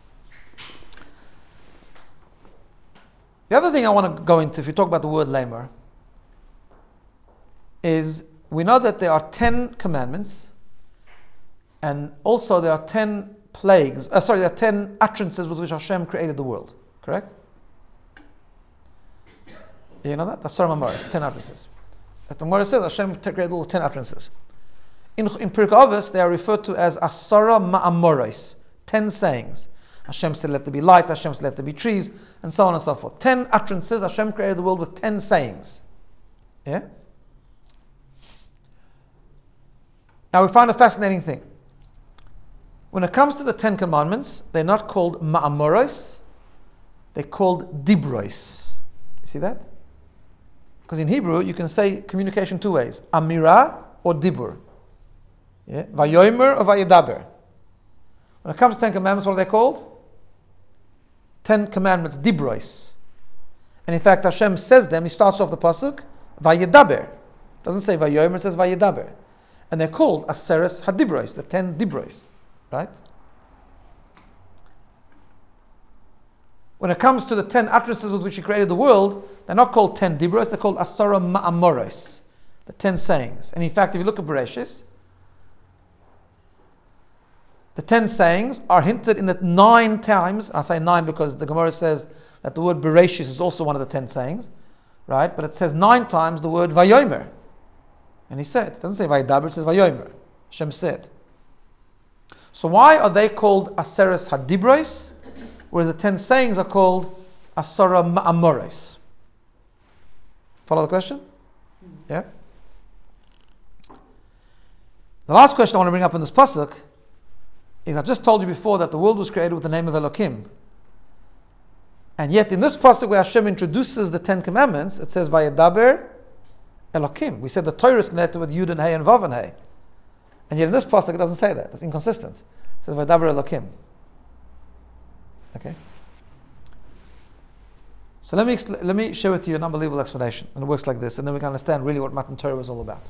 The other thing I want to go into, if you talk about the word Lamar, is we know that there are ten commandments, And also there are ten plagues, uh, sorry, there are ten utterances with which Hashem created the world. Correct? You know that? That's Asara Ma'amoros, ten utterances. But the Gemara says Hashem created all ten utterances. In, in Pirkei Avos, they are referred to as Asara Ma'amoros, ten sayings. Hashem said, let there be light, Hashem said, let there be trees, and so on and so forth. Ten utterances, Hashem created the world with ten sayings. Yeah? Now we find a fascinating thing. When it comes to the Ten Commandments, they're not called Ma'amoros, they're called Dibros. You see that? Because in Hebrew, you can say communication two ways. Amira or Dibur. Yeah? Vayomer or Vayedaber. When it comes to Ten Commandments, what are they called? Ten Commandments, Dibros. And in fact, Hashem says them, he starts off the pasuk, Vayedaber. Doesn't say Vayomer, it says Vayedaber. And they're called Aseres HaDibros, the ten Dibros. Right? When it comes to the ten utterances with which he created the world, they're not called ten Dibros, they're called Asara Ma'amoros, the ten sayings. And in fact, if you look at Bereshis, the ten sayings are hinted in it nine times. I say nine because the Gemara says that the word Bereshis is also one of the ten sayings, right? But it says nine times the word Vayomer. And he said, it doesn't say Vayedaber, it says Vayomer. Hashem said. So why are they called Aseres HaDibros, whereas the ten sayings are called Asara Ma'amoros? Follow the question? Yeah? The last question I want to bring up in this pasuk is, I've just told you before that the world was created with the name of Elokim. And yet in this pasuk where Hashem introduces the Ten Commandments, it says Vayedaber Elokim. We said the Torah is connected with Yud and Hey and Vav and Hey. And yet in this pasuk it doesn't say that. It's inconsistent. It says Vayedaber Elokim. Okay? So let me expl- let me share with you an unbelievable explanation. And it works like this, and then we can understand really what Matan Torah was all about.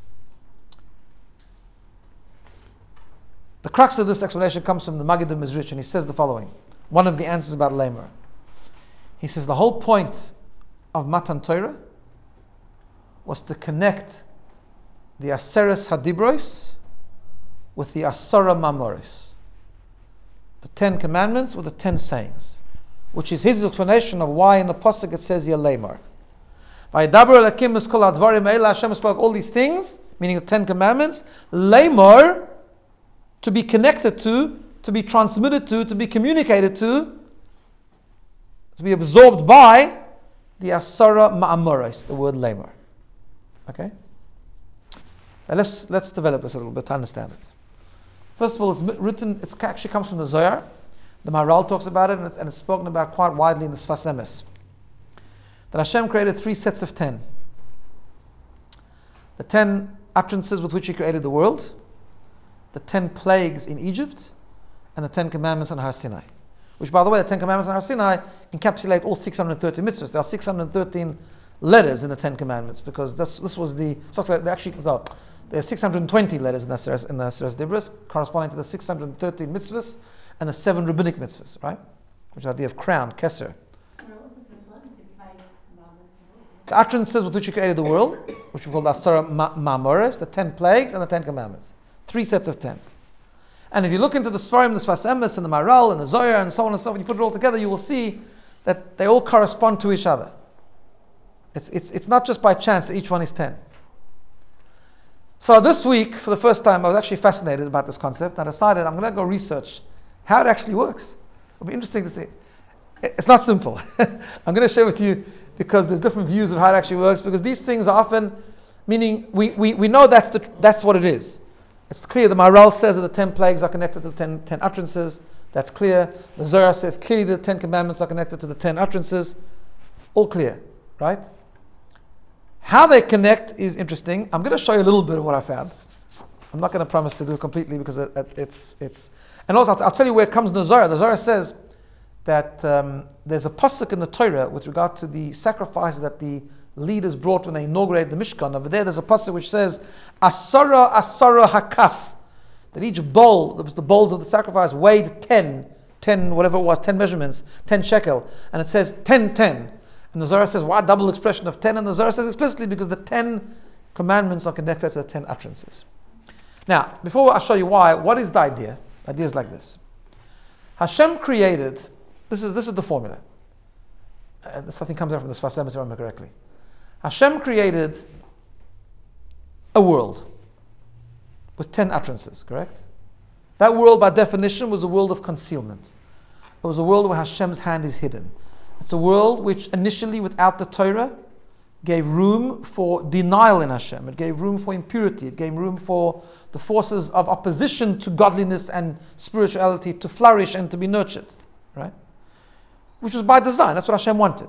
The crux of this explanation comes from the Maggid Mezritch, and he says the following. One of the answers about Lamer. He says the whole point of Matan Torah was to connect the Aseres HaDibros with the Asara Ma'amoros. The Ten Commandments with the Ten Sayings. Which is his explanation of why in the Pasuk it says here Lamer. Vayedaber Elokim Miskol Hadvarim Eila, Hashem spoke all these things, meaning the Ten Commandments, Lamer, to be connected to, to be transmitted to, to be communicated to, to be absorbed by the Asara Ma'amoros, the word Lamer. Okay? Now let's let's develop this a little bit to understand it. First of all, it's written, it actually comes from the Zohar. The Maharal talks about it, and it's, and it's spoken about quite widely in the Sfas Emes. That Hashem created three sets of ten. The ten utterances with which He created the world, the ten plagues in Egypt, and the ten commandments on Har Sinai. Which, by the way, the ten commandments on Har Sinai encapsulate all six hundred thirteen mitzvahs. There are six hundred thirteen letters in the ten commandments, because this this was the, so they actually, so there are six hundred twenty letters in the Aseres in the Aseres Dibros, corresponding to the six hundred thirteen mitzvahs, and the seven rabbinic mitzvahs, right? Which is the idea of crown, keser. The utterances with which He created the world, which we call the Asara Ma'amoros, the ten plagues, and the ten commandments. Three sets of ten. And if you look into the Sfarim, the Sfas Emes, and the Maharal, and the Zohar, and so on and so forth, you put it all together, you will see that they all correspond to each other. It's, it's, it's not just by chance that each one is ten. So this week, for the first time, I was actually fascinated about this concept. I decided I'm going to go research how it actually works. It'll be interesting to see. It's not simple. I'm going to share with you, because there's different views of how it actually works, because these things are often, meaning we, we, we know that's the that's what it is. It's clear. The Maharal says that the ten plagues are connected to the ten, ten utterances. That's clear. The Zohar says clearly the ten commandments are connected to the ten utterances. All clear, right? How they connect is interesting. I'm going to show you a little bit of what I found. I'm not going to promise to do it completely, because it, it, it's it's. And also, I'll, I'll tell you where it comes in the Zohar. The Zohar says that um, there's a pasuk in the Torah with regard to the sacrifices that the leaders brought when they inaugurated the Mishkan. Over there, there's a pasuk which says, Asara Asara Hakaf. That each bowl, that was the bowls of the sacrifice, weighed ten, ten, whatever it was, ten measurements, ten shekel. And it says ten, ten. And the Zohar says, why double expression of ten? And the Zohar says explicitly because the ten commandments are connected to the ten utterances. Now, before I show you why, what is the idea? The idea is like this. Hashem created, this is this is the formula. Uh, this I think comes out from the Sfas Emes, if I remember correctly. Hashem created a world with ten utterances, correct? That world, by definition, was a world of concealment. It was a world where Hashem's hand is hidden. It's a world which initially, without the Torah, gave room for denial in Hashem. It gave room for impurity. It gave room for the forces of opposition to godliness and spirituality to flourish and to be nurtured. Right? Which was by design. That's what Hashem wanted.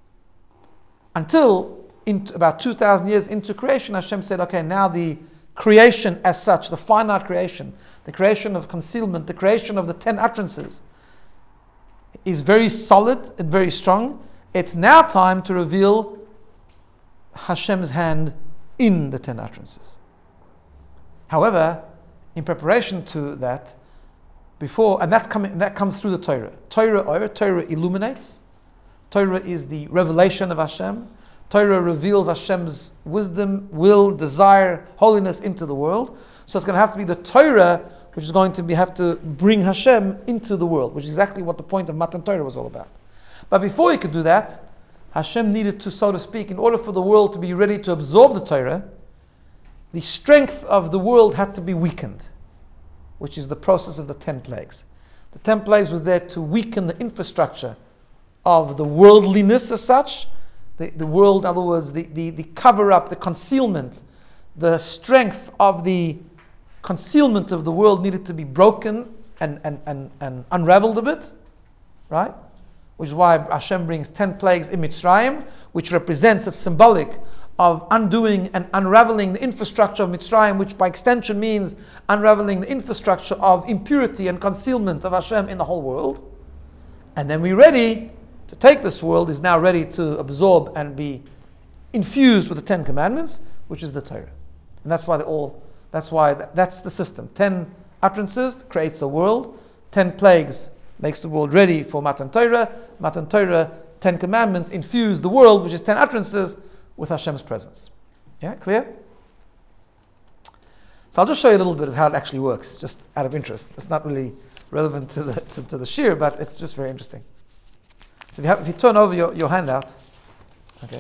Until in, about two thousand years into creation, Hashem said, okay, now the creation as such, the finite creation, the creation of concealment, the creation of the ten utterances, is very solid and very strong. It's now time to reveal Hashem's hand in the ten utterances. However, in preparation to that, before, and that's coming, that comes through the Torah. Torah, or Torah illuminates. Torah is the revelation of Hashem. Torah reveals Hashem's wisdom, will, desire, holiness into the world. So it's going to have to be the Torah which is going to be, have to bring Hashem into the world, which is exactly what the point of Matan Torah was all about. But before he could do that, Hashem needed to, so to speak, in order for the world to be ready to absorb the Torah, the strength of the world had to be weakened, which is the process of the ten plagues. The ten plagues was there to weaken the infrastructure of the worldliness as such, the, the world, in other words, the, the, the cover-up, the concealment, the strength of the concealment of the world needed to be broken and, and, and, and unraveled a bit, right? Which is why Hashem brings ten plagues in Mitzrayim, which represents, it's symbolic of undoing and unraveling the infrastructure of Mitzrayim, which by extension means unraveling the infrastructure of impurity and concealment of Hashem in the whole world. And then we're ready to take this world, is now ready to absorb and be infused with the Ten Commandments, which is the Torah. And that's why they all, that's why, that's the system. Ten utterances creates a world, ten plagues makes the world ready for Matan Torah, Matan Torah, Ten Commandments infuse the world, which is ten utterances, with Hashem's presence. Yeah, clear? So I'll just show you a little bit of how it actually works, just out of interest. It's not really relevant to the to, to the shir, but it's just very interesting. So if you, have, if you turn over your, your handout, okay.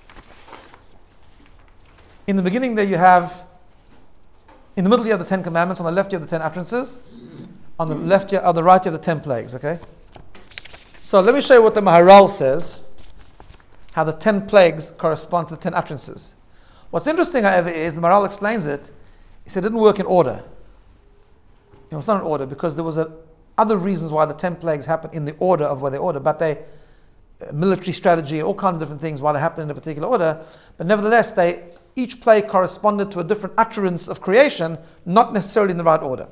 In the beginning there you have, in the middle you have the Ten Commandments, on the left you have the ten utterances, on the left you, on the right you have the ten plagues, okay? So let me show you what the Maharal says, how the ten plagues correspond to the ten utterances. What's interesting, however, is the Maharal explains it. He said it didn't work in order. You know, it's not in order because there was a, other reasons why the ten plagues happened in the order of where they order, but they uh, military strategy, all kinds of different things why they happen in a particular order. But nevertheless, they each plague corresponded to a different utterance of creation, not necessarily in the right order.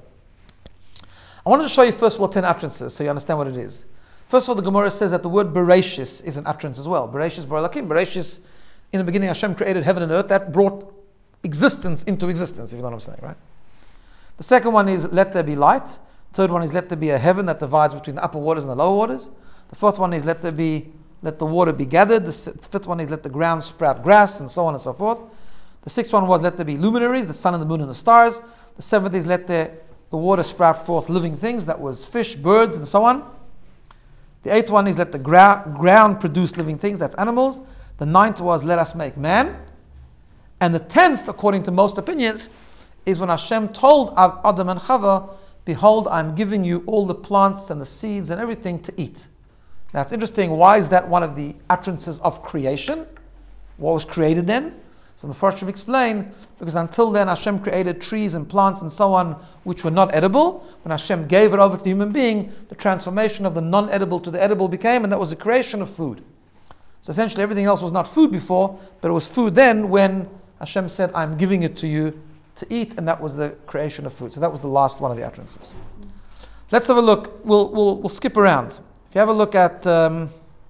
I wanted to show you first of all ten utterances so you understand what it is. First of all, the Gemara says that the word Bereshis is an utterance as well. Bereshis bara Elokim. Bereshis, in the beginning Hashem created heaven and earth. That brought existence into existence, if you know what I'm saying, right? The second one is let there be light. Third one is let there be a heaven that divides between the upper waters and the lower waters. The fourth one is let there be let the water be gathered. The fifth one is let the ground sprout grass, and so on and so forth. The sixth one was let there be luminaries, the sun and the moon and the stars. The seventh is let there, the water sprout forth living things, that was fish, birds, and so on. The eighth one is let the gra- ground produce living things, that's animals. The ninth was let us make man. And the tenth, according to most opinions, is when Hashem told Adam and Chava, behold, I'm giving you all the plants and the seeds and everything to eat. Now it's interesting, why is that one of the utterances of creation? What was created then? So the first should explain, because until then Hashem created trees and plants and so on, which were not edible. When Hashem gave it over to the human being, the transformation of the non-edible to the edible became, and that was the creation of food. So essentially everything else was not food before, but it was food then when Hashem said, I'm giving it to you to eat, and that was the creation of food. So that was the last one of the utterances. Let's have a look. We'll we'll, we'll skip around. If you have a look at um,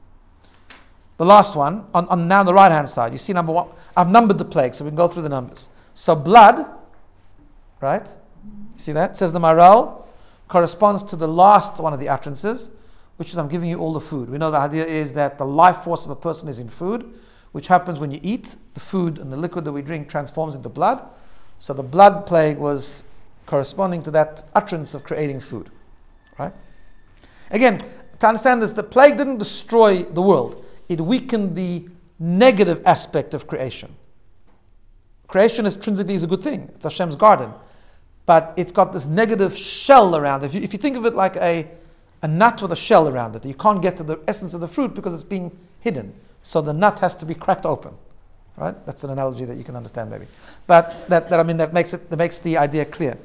the last one, on, on now on the right hand side, you see number one. I've numbered the plagues, so we can go through the numbers. So blood, right? You see that? It says the Maharal corresponds to the last one of the utterances, which is I'm giving you all the food. We know the idea is that the life force of a person is in food, which happens when you eat. The food and the liquid that we drink transforms into blood. So the blood plague was corresponding to that utterance of creating food. Right? Again, to understand this, the plague didn't destroy the world. It weakened the negative aspect of creation. Creation is intrinsically is a good thing. It's Hashem's garden. But it's got this negative shell around it. If you, if you think of it like a, a nut with a shell around it, you can't get to the essence of the fruit because it's being hidden. So the nut has to be cracked open. Right? That's an analogy that you can understand maybe. But that, that I mean that makes it that makes the idea clear.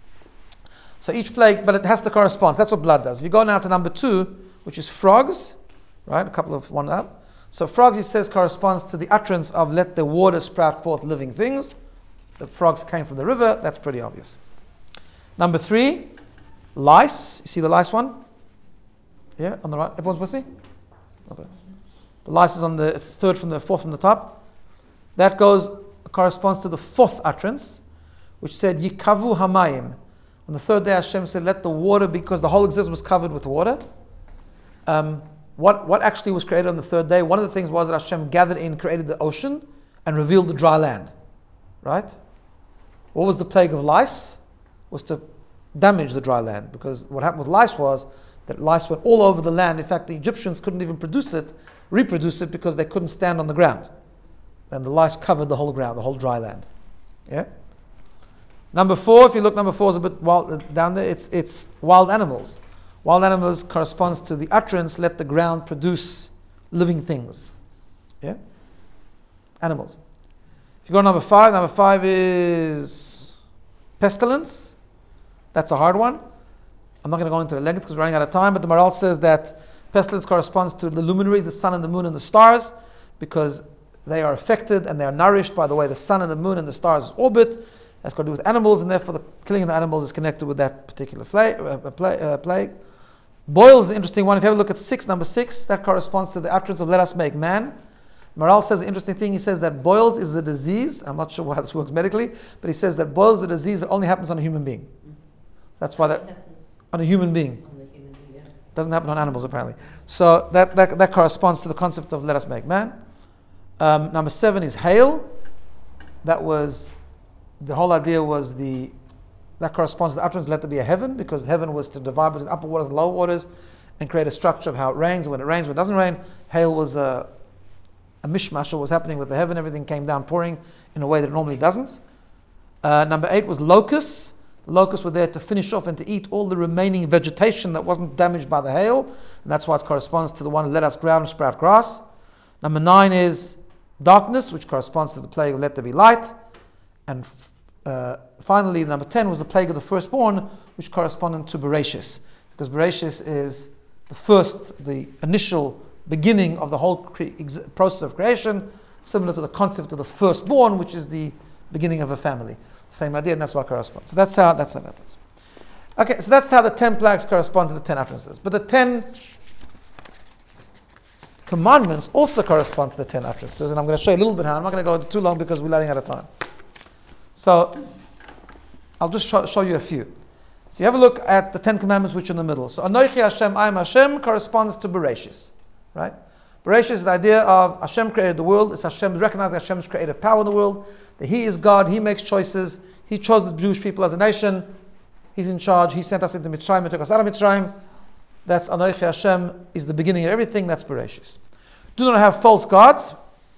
So each plague, but it has to correspond. That's what blood does. If you go now to number two, which is frogs, right? A couple of one up. So frogs, he says, corresponds to the utterance of let the water sprout forth living things. The frogs came from the river. That's pretty obvious. Number three, lice. You see the lice one? Yeah, on the right. Everyone's with me? Okay. The lice is on the it's third from the fourth from the top. That goes corresponds to the fourth utterance, which said Yikavu Hamayim. On the third day, Hashem said, "Let the water," because the whole existence was covered with water. Um, what what actually was created on the third day? One of the things was that Hashem gathered in, created the ocean, and revealed the dry land. Right? What was the plague of lice? Was to damage the dry land, because what happened with lice was that lice went all over the land. In fact, the Egyptians couldn't even produce it, reproduce it, because they couldn't stand on the ground. And the lice covered the whole ground, the whole dry land. Yeah. Number four, if you look, number four is a bit wild, down there. It's it's wild animals. Wild animals corresponds to the utterance, let the ground produce living things. Yeah. Animals. If you go to number five, number five is pestilence. That's a hard one. I'm not going to go into the length because we're running out of time. But the Maral says that pestilence corresponds to the luminary, the sun and the moon and the stars, because they are affected and they are nourished by the way the sun and the moon and the stars orbit. That's got to do with animals, and therefore the killing of the animals is connected with that particular plague. Uh, plague, uh, plague. Boils is an interesting one. If you have a look at six, number six, that corresponds to the utterance of let us make man. Maral says an interesting thing. He says that boils is a disease. I'm not sure how this works medically, but he says that boils is a disease that only happens on a human being. That's why that on a human being. On the human being, yeah. Doesn't happen on animals apparently. So that, that that corresponds to the concept of let us make man. Um, number seven is hail. That was the whole idea was the that corresponds to the utterance let there be a heaven, because heaven was to divide between upper waters and lower waters and create a structure of how it rains and when it rains, when it doesn't rain. Hail was a, a mishmash of what was happening with the heaven. Everything came down pouring in a way that it normally doesn't. Uh, number eight was locusts. The locusts were there to finish off and to eat all the remaining vegetation that wasn't damaged by the hail, and that's why it corresponds to the one let us ground and sprout grass. Number nine is darkness, which corresponds to the plague of let there be light. And uh, finally, number ten was the plague of the firstborn, which corresponded to Bereshis, because Bereshis is the first, the initial beginning of the whole cre- ex- process of creation, similar to the concept of the firstborn, which is the beginning of a family. Same idea, and that's what corresponds. So that's how that's how it happens. Okay, so that's how the ten plagues correspond to the ten utterances. But the ten commandments also correspond to the ten utterances, and I'm going to show you a little bit how. I'm not going to go into too long because we're running out of time. So I'll just show, show you a few. So you have a look at the Ten Commandments, which are in the middle. So Anochi Hashem, I am Hashem, corresponds to Bereshis, right? Bereshis is the idea of Hashem created the world. It's Hashem recognizing Hashem's creative power in the world. That He is God. He makes choices. He chose the Jewish people as a nation. He's in charge. He sent us into Mitzrayim and took us out of Mitzrayim. That's Anochi Hashem is the beginning of everything. That's Bereshis. Do not have false gods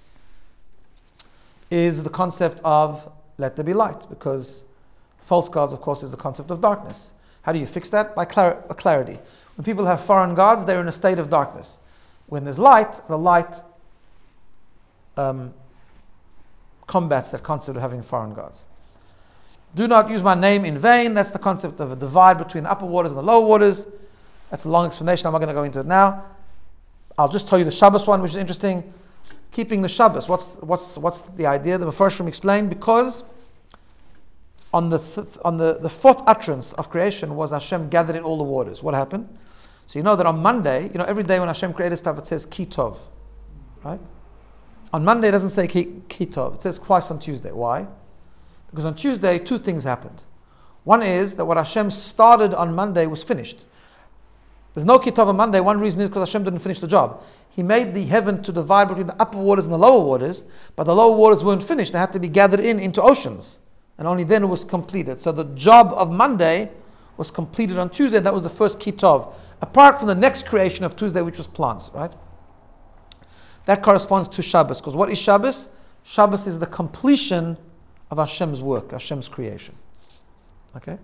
is the concept of let there be light, because false gods, of course, is the concept of darkness. How do you fix that? By clar- clarity. When people have foreign gods, they're in a state of darkness. When there's light, the light um, combats that concept of having foreign gods. Do not use my name in vain. That's the concept of a divide between the upper waters and the lower waters. That's a long explanation. I'm not going to go into it now. I'll just tell you the Shabbos one, which is interesting. Keeping the Shabbos. What's what's what's the idea? The Mefarshim explained, because on the th- on the, the fourth utterance of creation was Hashem gathered in all the waters. What happened? So you know that on Monday, you know every day when Hashem created stuff, it says Ki Tov, right? On Monday it doesn't say Ki, Ki Tov. It says twice on Tuesday. Why? Because on Tuesday two things happened. One is that what Hashem started on Monday was finished. There's no Ki Tov on Monday. One reason is because Hashem didn't finish the job. He made the heaven to divide between the upper waters and the lower waters, but the lower waters weren't finished. They had to be gathered in into oceans, And only then it was completed. So the job of Monday was completed on Tuesday. That was the first Kitov. Apart from the next creation of Tuesday, which was plants, right? That corresponds to Shabbos. Because what is Shabbos? Shabbos is the completion of Hashem's work, Hashem's creation. Okay?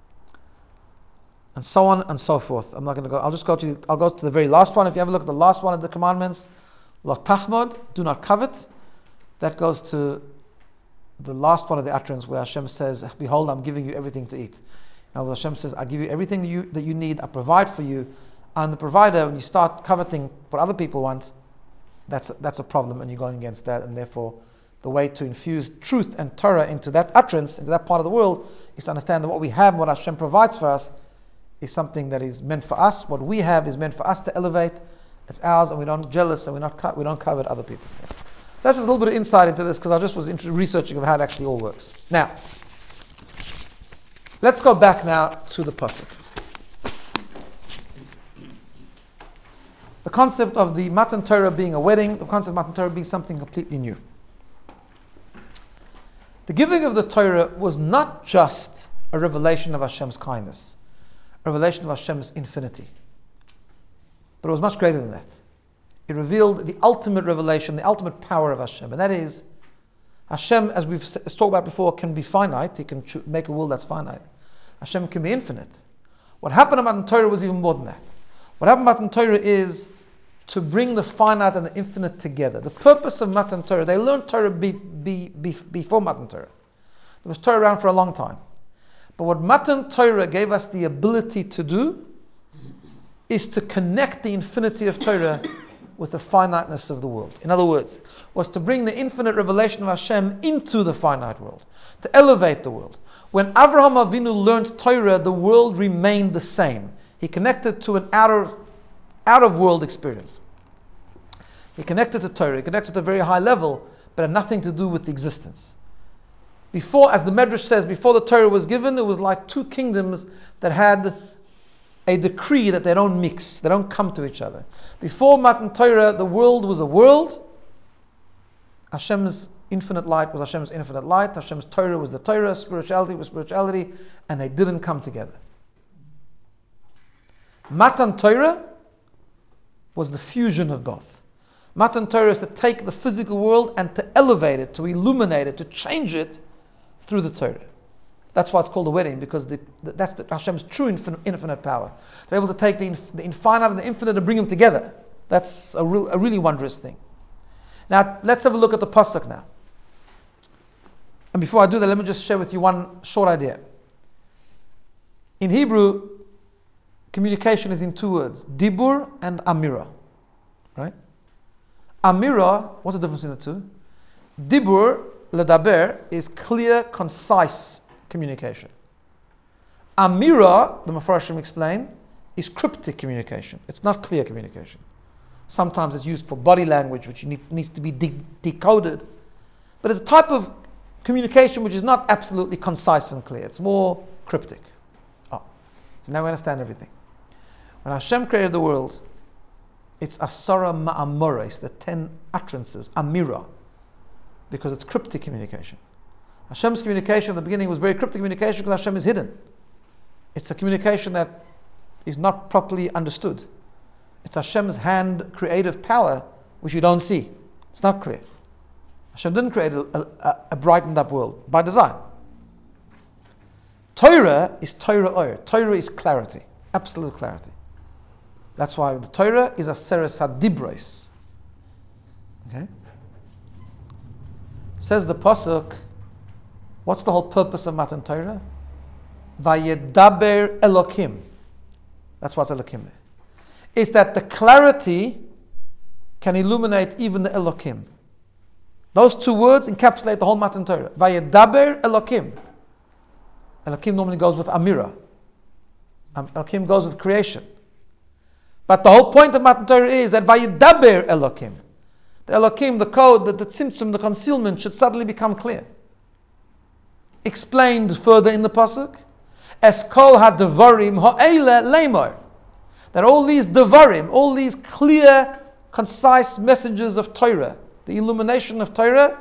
And so on and so forth. I'm not going to go. I'll just go to. I'll go to the very last one. If you have a look at the last one of the commandments, Lo tachmod, do not covet. That goes to the last one of the utterance where Hashem says, "Behold, I'm giving you everything to eat." Now Hashem says, "I give you everything that you that you need. I provide for you." I'm the provider. When you start coveting what other people want, that's a, that's a problem, and you're going against that. And therefore, the way to infuse truth and Torah into that utterance, into that part of the world, is to understand that what we have, what Hashem provides for us, is something that is meant for us. What we have is meant for us to elevate. It's ours, and we don't jealous, and we not co- we don't covet other people's things. That's just a little bit of insight into this, because I just was into researching of how it actually all works. Now, let's go back now to the pasuk. The concept of the Matan Torah being a wedding, the concept of Matan Torah being something completely new. The giving of the Torah was not just a revelation of Hashem's kindness, a revelation of Hashem's infinity. But it was much greater than that. It revealed the ultimate revelation, the ultimate power of Hashem. And that is, Hashem, as we've talked about before, can be finite. He can make a world that's finite. Hashem can be infinite. What happened in Matan Torah was even more than that. What happened in Matan Torah is to bring the finite and the infinite together. The purpose of Matan Torah, they learned Torah be, be, be, before Matan Torah. There was Torah around for a long time. But what Matan Torah gave us the ability to do is to connect the infinity of Torah with the finiteness of the world. In other words, was to bring the infinite revelation of Hashem into the finite world, to elevate the world. When Avraham Avinu learned Torah, the world remained the same. He connected to an outer, out of world experience. He connected to Torah, he connected to a very high level, but had nothing to do with the existence. Before, as the Medrash says, before the Torah was given, it was like two kingdoms that had a decree that they don't mix, they don't come to each other. Before Matan Torah, the world was a world. Hashem's infinite light was Hashem's infinite light. Hashem's Torah was the Torah. Spirituality was spirituality, and they didn't come together. Matan Torah was the fusion of both. Matan Torah is to take the physical world and to elevate it, to illuminate it, to change it through the Torah. That's why it's called a wedding, because the, the, that's the, Hashem's true infin, infinite power. To be able to take the, inf, the infinite and the infinite and bring them together. That's a, real, a really wondrous thing. Now, let's have a look at the pasuk now. And before I do that, let me just share with you one short idea. In Hebrew, communication is in two words, dibur and amira. Right? Amira, what's the difference between the two? Dibur, ledaber, is clear, concise communication. Amira, the Mefarshim explain, is cryptic communication. It's not clear communication. Sometimes it's used for body language, which need, needs to be de- decoded. But it's a type of communication which is not absolutely concise and clear. It's more cryptic. Oh, so now we understand everything. When Hashem created the world, it's Asara Ma'amores, the ten utterances, Amira, because it's cryptic communication. Hashem's communication at the beginning was very cryptic communication because Hashem is hidden. It's a communication that is not properly understood. It's Hashem's hand creative power which you don't see. It's not clear. Hashem didn't create a, a, a brightened up world by design. Torah is Torah Oyer. Torah is clarity, absolute clarity. That's why the Torah is Aseres HaDibros. Okay? Says the pasuk, what's the whole purpose of Matan Torah? Vayedaber Elokim. That's what's Elokim there. Is that the clarity can illuminate even the Elokim. Those two words encapsulate the whole Matan Torah. Vayedaber Elokim. Elokim normally goes with Amira. Um, Elokim goes with creation. But the whole point of Matan Torah is that Vayedaber Elokim. The Elokim, the code, the, the tzimtzum, the concealment should suddenly become clear. Explained further in the pasuk, Es kol ha-devarim ha'ele leimor. That all these devarim, all these clear, concise messages of Torah, the illumination of Torah,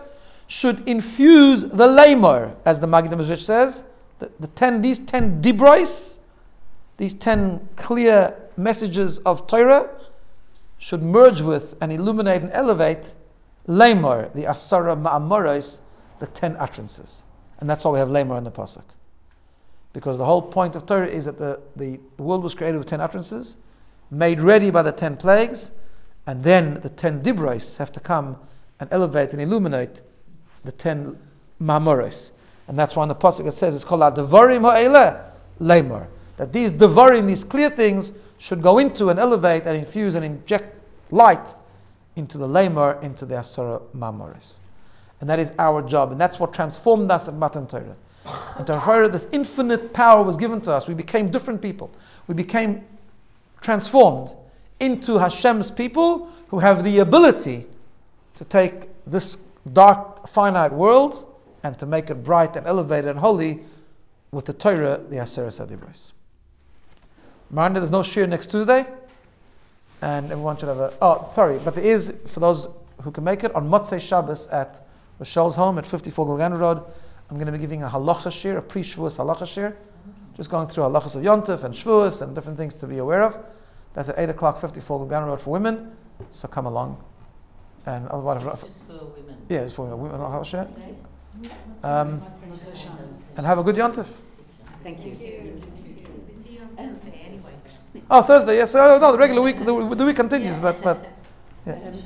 should infuse the lemor, as the Maggid Mezrich says, the, the ten, these ten dibros, these ten clear messages of Torah, should merge with and illuminate and elevate lemor, the asara ma'amoros, the ten utterances. And that's why we have lemor in the pasuk. Because the whole point of Torah is that the, the world was created with ten utterances, made ready by the ten plagues, and then the ten dibros have to come and elevate and illuminate the ten ma'amoros. And that's why in the pasuk it says it's called devarim ha'eleh lemor. That these devarim, these clear things, should go into and elevate and infuse and inject light into the lemor, into the asara ma'amoros. And that is our job, and that's what transformed us at Matan Torah. And Torah, this infinite power was given to us. We became different people. We became transformed into Hashem's people who have the ability to take this dark, finite world and to make it bright and elevated and holy with the Torah, the Aseret Adibros. Reminder, there's no shir next Tuesday, and everyone should have a. Oh, sorry, but there is, for those who can make it, on Motzei Shabbos at Rochelle's home at fifty-four Gilgan Road. I'm going to be giving a halacha shir, a pre-Shavuos halacha shir, just going through halachas of Yontif and Shavuos and different things to be aware of. That's at eight o'clock, fifty-four Gilgan Road for women, so come along. And otherwise, It's just for women. yeah, it's for women halacha shir. Um, and have a good Yontif. Thank you. We see you on Thursday anyway. Oh, Thursday, yes. Oh, no, the regular week, the, the week continues, but but yeah.